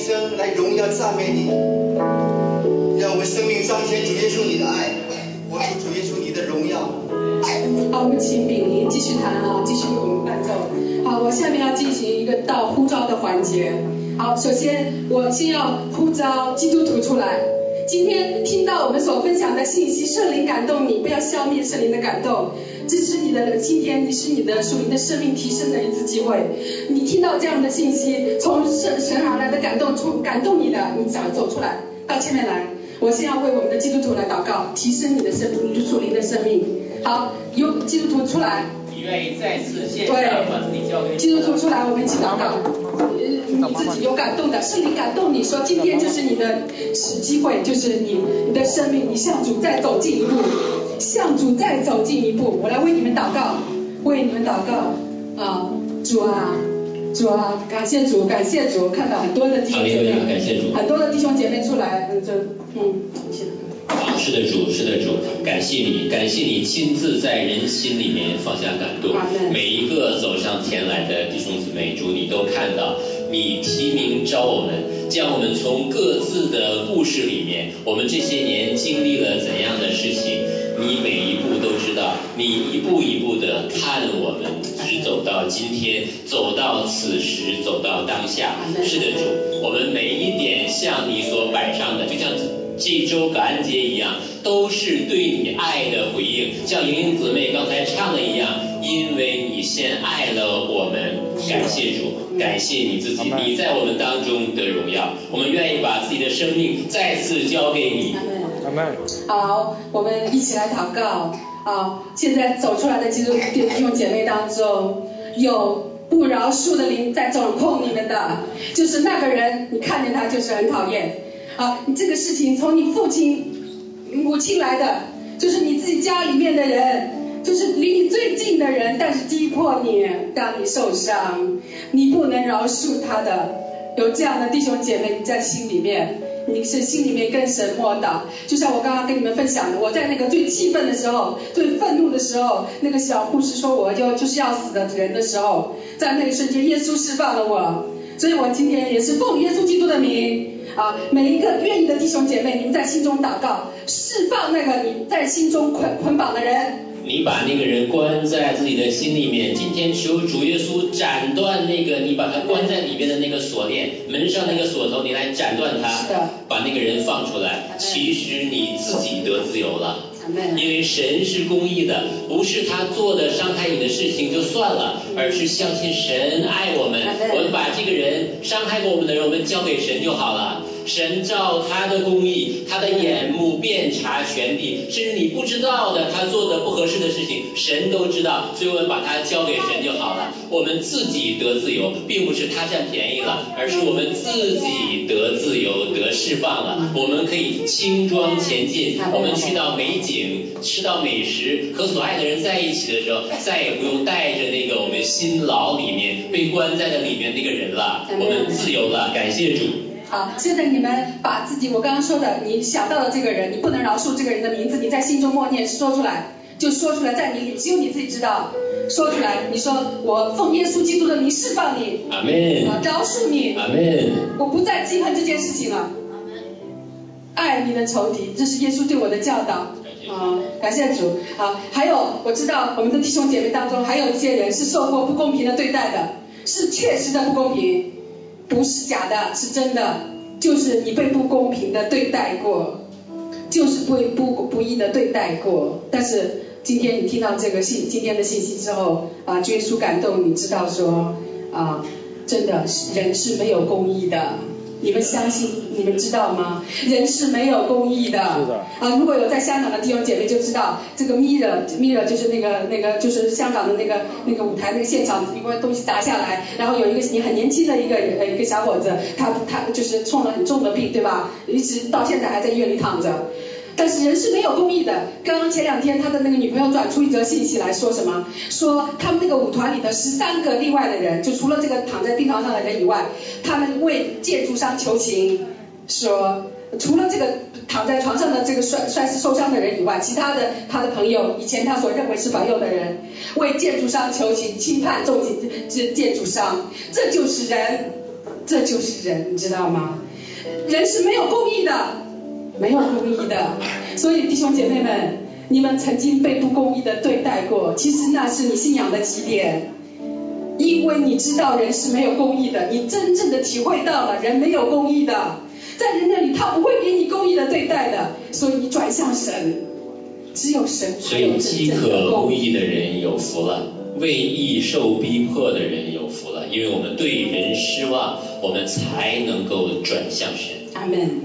声来荣耀赞美你，让我们生命彰显主耶稣你的爱，活出主耶稣你的荣耀。 好，我们请秉灵继续弹啊，继续为我们伴奏。好，我下面要进行一个到呼召的环节。好，首先我先要呼召基督徒出来。今天听到我们所分享的信息，圣灵感动你，不要消灭圣灵的感动。这是你的今天，你是你的属灵的生命提升的一次机会。你听到这样的信息，从神而来的感动，感动你的，你想走出来，到前面来。我先要为我们的基督徒来祷告，提升你的生命，你属灵的生命。好，有基督徒出来。 你愿意再次献上把自己交给基督徒出来，我们一起祷告。你自己有感动的，圣灵感动你说，今天就是你的机会，就是你的生命，你向主再走近一步，向主再走近一步。我来为你们祷告，为你们祷告啊，主啊。主啊，感谢主，感谢主，看到很多的弟兄姐妹， 感谢主， 很多的弟兄姐妹出来， 是的主，是的主，感谢你，感谢你亲自在人心里面放下感动，每一个走上前来的弟兄姊妹，主你都看到，你提名召我们，将我们从各自的故事里面，我们这些年经历了怎样的事情，你每一步都知道，你一步一步的看我们，直走到今天，走到此时，走到当下。是的主，我们每一点向你所摆上的，就像这周感恩节一样，都是对你爱的回应，像莹莹姊妹刚才唱的一样，因为你先爱了我们。感谢主，感谢你自己，你在我们当中的荣耀，我们愿意把自己的生命再次交给你。 好，我们一起来祷告啊！现在走出来的弟兄姐妹当中，有不饶恕的灵在掌控你们的，就是那个人，你看见他就是很讨厌。啊，你这个事情从你父亲、母亲来的，就是你自己家里面的人，就是离你最近的人，但是击破你，让你受伤，你不能饶恕他的。有这样的弟兄姐妹，你在心里面，你是心里面跟神默祷。就像我刚刚跟你们分享的，我在那个最气愤的时候，最愤怒的时候，那个小护士说我就是要死的人的时候，在那一瞬间，耶稣释放了我。所以我今天也是奉耶稣基督的名啊，每一个愿意的弟兄姐妹，你们在心中祷告，释放那个你在心中捆绑的人。 你把那个人关在自己的心里面，今天求主耶稣斩断那个你把他关在里面的那个锁链，门上那个锁头，你来斩断它，把那个人放出来。其实你自己得自由了。因为神是公义的，不是他做的伤害你的事情就算了，而是相信神爱我们，我们把这个人伤害过我们的人，我们交给神就好了。神照他的公义，他的眼目遍察全地，甚至你不知道的他做的不合适的事情，神都知道，所以我们把他交给神就好了。我们自己得自由，并不是他占便宜了，而是我们自己得自由得释放了。我们可以轻装前进，我们去到美景，吃到美食，和所爱的人在一起的时候，再也不用带着那个我们心牢里面被关在的里面那个人了，我们自由了。感谢主。 好，现在你们把自己我刚刚说的，你想到的这个人，你不能饶恕这个人的名字，你在心中默念，说出来，就说出来，在你里只有你自己知道，说出来，你说我奉耶稣基督的名释放你， 阿门， 饶恕你， 阿门， 我不再记恨这件事情了，爱你的仇敌，这是耶稣对我的教导。感谢主。好，还有我知道我们的弟兄姐妹当中还有一些人是受过不公平的对待的，是确实的不公平，不是假的，是真的，就是你被不公平的对待过，就是不义的对待过。但是今天你听到这个今天的信息之后啊，主耶稣感动你知道说啊，真的人是没有公义的。你们相信，你们知道吗？人是没有公义的。是的。啊，如果有在香港的弟兄姐妹就知道，这个 Mirror 就是那个就是香港的那个舞台那个现场，一块东西砸下来，然后有一个很年轻的一个小伙子，他就是中了很重的病，对吧？一直到现在还在医院里躺着。但是人是没有公义的。刚刚前2天他的那个女朋友转出一则信息来说什么？说他们那个舞团里的13个例外的人，就除了这个躺在病床上的人以外，他们为建筑商求情，说除了这个躺在床上的这个摔死受伤的人以外，其他的他的朋友以前他所认为是朋友的人，为建筑商求情，轻判重刑建筑商，这就是人，这就是人，你知道吗？ 人是没有公义的，没有公义的。所以弟兄姐妹们，你们曾经被不公义的对待过，其实那是你信仰的起点。因为你知道人是没有公义的，你真正的体会到了人没有公义的，在人那里他不会给你公义的对待的，所以你转向神，只有神才有真正的公义。 所以饥渴公义的人有福了，为义受逼迫的人有福了，因为我们对人失望，我们才能够转向神。 阿们。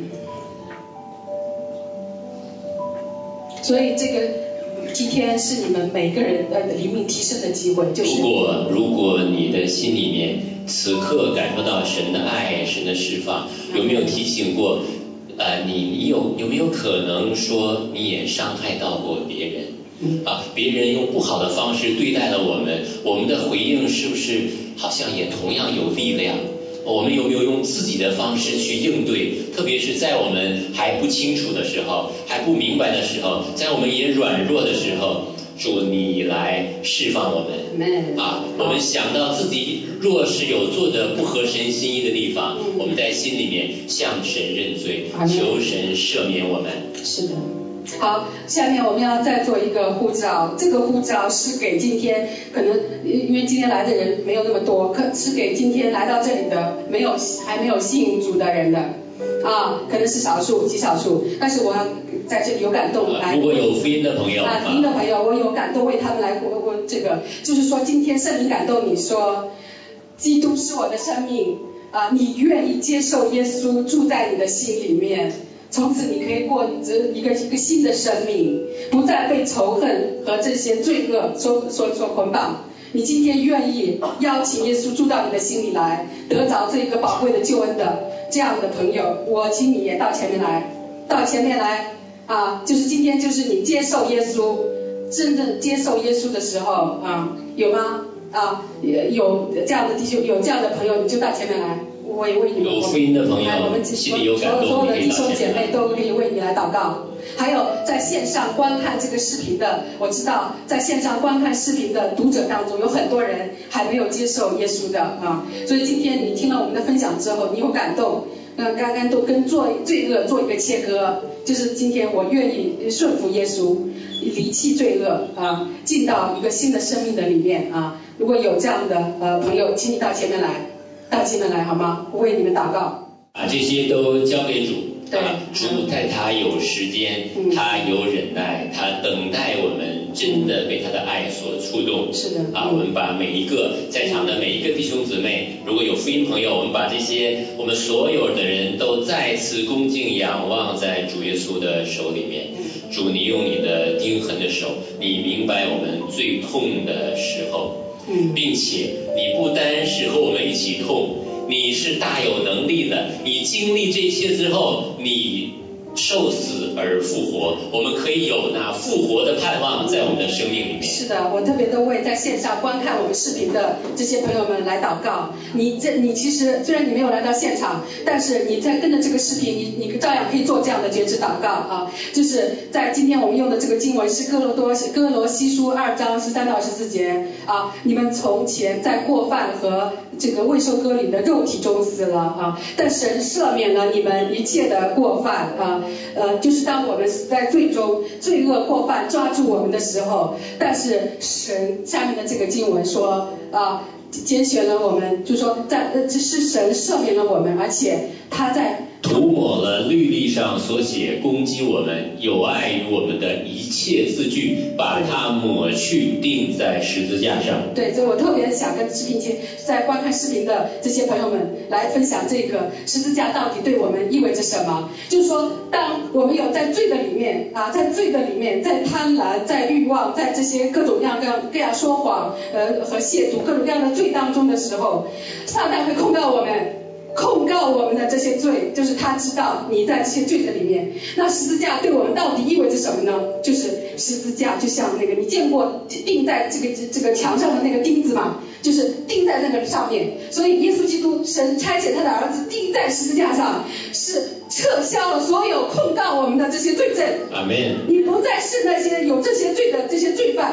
所以这个今天是你们每个人的灵命提升的机会，就是如果你的心里面此刻感受到神的爱、神的释放，有没有提醒过你有没有可能说你也伤害到过别人？别人用不好的方式对待了我们，我们的回应是不是好像也同样有力量？我们有没有用自己的方式去应对？特别是在我们还不清楚的时候，还不明白的时候，在我们也软弱的时候，主你来释放我们。我们想到自己若是有做的不合神心意的地方，我们在心里面向神认罪，求神赦免我们。 是的。好，下面我们要再做一个呼召，这个呼召是给今天可能因为今天来的人没有那么多，是给今天来到这里的还没有信主的人的可能是极少数，但是我要在这里有感动来。 如果有福音的朋友福音的朋友，我有感动为他们来这个就是说今天圣灵感动你说，基督是我的生命你愿意接受耶稣住在你的心里面。从此你可以过一个新的生命，不再被仇恨和这些罪恶所捆绑。你今天愿意邀请耶稣住到你的心里来，得着这个宝贵的救恩的这样的朋友，我请你也到前面来就是今天就是你接受耶稣，真正接受耶稣的时候有吗？有这样的弟兄，有这样的朋友，你就到前面来。我也为你们， 有福音的朋友， 我们心里有感动， 所有的弟兄姐妹都可以为你来祷告。还有在线上观看这个视频的，我知道在线上观看视频的读者当中，有很多人还没有接受耶稣的所以今天你听了我们的分享之后，你有感动，刚刚都跟罪恶做一个切割，就是今天我愿意顺服耶稣，离弃罪恶进到一个新的生命的里面如果有这样的朋友，请你到前面来好吗？我为你们祷告。 这些都交给主。主在他有时间，他有忍耐，他等待我们真的被他的爱所触动。 是的。 我们把每一个在场的每一个弟兄姊妹，如果有福音朋友，我们把这些我们所有的人都再次恭敬仰望在主耶稣的手里面。主，你用你的钉痕的手，你明白我们最痛的时候，并且你不单是和我们一起痛，你是大有能力的，你经历这些之后，你受死而复活，我们可以有那复活的盼望在我们的生命里面。 是的，我特别的为在线上观看我们视频的这些朋友们来祷告。你其实虽然你没有来到现场，但是你在跟着这个视频，你照样可以做这样的觉知祷告就是在今天我们用的这个经文是哥罗西书2章13到14节你们从前在过犯和这个未受割礼的肉体中死了但神赦免了你们一切的过犯就是当我们在罪中罪恶过犯抓住我们的时候，但是神下面的这个经文说拣选了我们，就说是神赦免了我们，而且他在涂抹了律例上所写攻击我们有碍于我们的一切字句，把它抹去钉在十字架上。 对，所以我特别想跟视频前在观看视频的这些朋友们来分享这个十字架到底对我们意味着什么。就是说当我们有在罪的里面在贪婪在欲望在这些各种各样说谎和亵渎各种各样的罪当中的时候，撒旦会控告我们的这些罪，就是他知道你在这些罪的里面。那十字架对我们到底意味着什么呢？就是十字架就像那个你见过钉在这个墙上的那个钉子吗？就是钉在那个上面。所以耶稣基督神差遣他的儿子钉在十字架上，是撤销了所有控告我们的这些罪证。 阿们。 你不再是那些有这些罪的这些罪犯，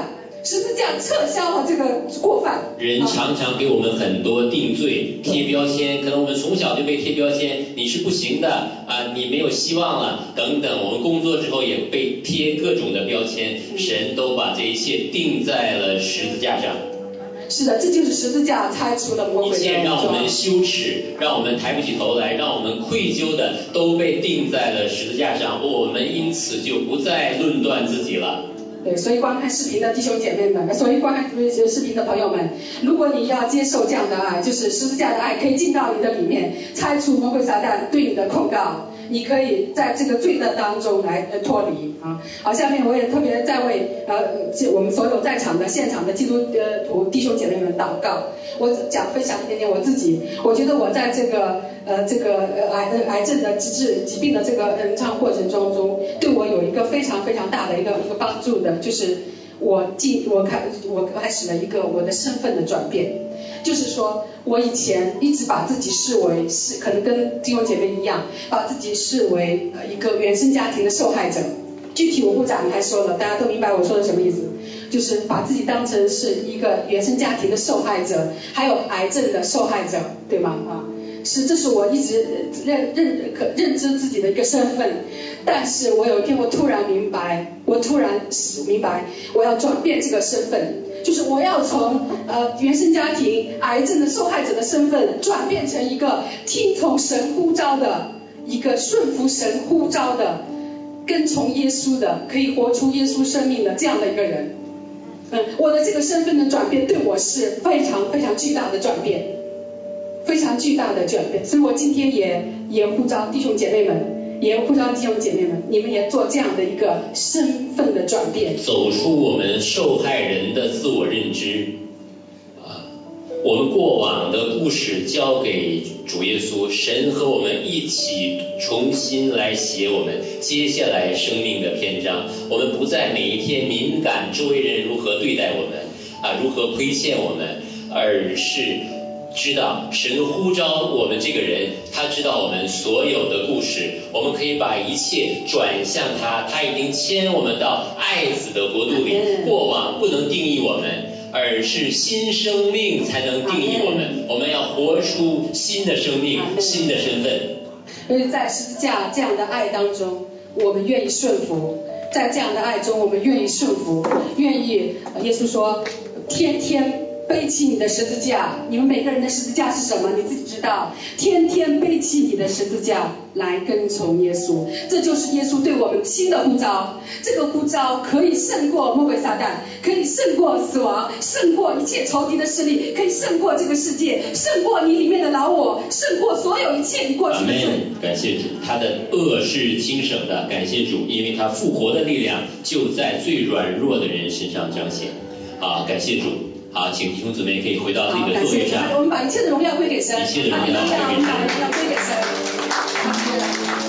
十字架撤销了这个过犯。 人常常给我们很多定罪、贴标签，可能我们从小就被贴标签，你是不行的啊，你没有希望了等等。我们工作之后也被贴各种的标签，神都把这一切定在了十字架上。 是的，这就是十字架拆除了魔鬼的一切让我们羞耻，让我们抬不起头来，让我们愧疚的，都被定在了十字架上。我们因此就不再论断自己了。 对，所以观看视频的弟兄姐妹们，所以观看视频的朋友们，如果你要接受这样的爱，就是十字架的爱可以进到你的里面，拆除魔鬼撒旦对你的控告，你可以在这个罪的当中来脱离啊。好，下面我也特别在为我们所有在场的现场的基督徒弟兄姐妹们祷告。我分享一点点我自己，我觉得我在这个癌症的疾病的这个长过程中，对我有一个非常非常大的一个帮助的，就是我开始了一个我的身份的转变。就是说我以前一直把自己视为是可能跟弟兄姐妹一样，把自己视为一个原生家庭的受害者。具体我不展开说了，大家都明白我说的什么意思，就是把自己当成是一个原生家庭的受害者，还有癌症的受害者，对吗？这是我一直认知自己的一个身份。但是我有一天我突然明白我要转变这个身份，就是我要从原生家庭癌症的受害者的身份转变成一个听从神呼召的，一个顺服神呼召的，跟从耶稣的，可以活出耶稣生命的这样的一个人。我的这个身份的转变对我是非常非常巨大的转变，非常巨大的转变。所以我今天也呼召弟兄姐妹们，你们也做这样的一个身份的转变， 走出我们受害人的自我认知。我们过往的故事交给主耶稣，神和我们一起重新来写我们接下来生命的篇章。我们不再每一天敏感周围人如何对待我们如何亏欠我们，而是知道神呼召我们这个人，他知道我们所有的故事，我们可以把一切转向他，他已经牵我们到爱子的国度里。过往不能定义我们，而是新生命才能定义我们。我们要活出新的生命，新的身份。 所以在十字架这样的爱当中，我们愿意顺服，在这样的爱中我们愿意顺服，愿意耶稣说天天背起你的十字架，你们每个人的十字架是什么你自己知道，天天背起你的十字架来跟从耶稣。这就是耶稣对我们新的呼召。这个呼召可以胜过魔鬼撒旦，可以胜过死亡，胜过一切仇敌的势力，可以胜过这个世界，胜过你里面的老我，胜过所有一切你过去的罪。 感谢主，他的恶是轻省的，感谢主，因为他复活的力量就在最软弱的人身上彰显。感谢主。好，请弟兄姊妹可以回到自己的座位上。 我们把一切的荣耀归给神， 一切的荣耀归给神。 把荣耀归给神。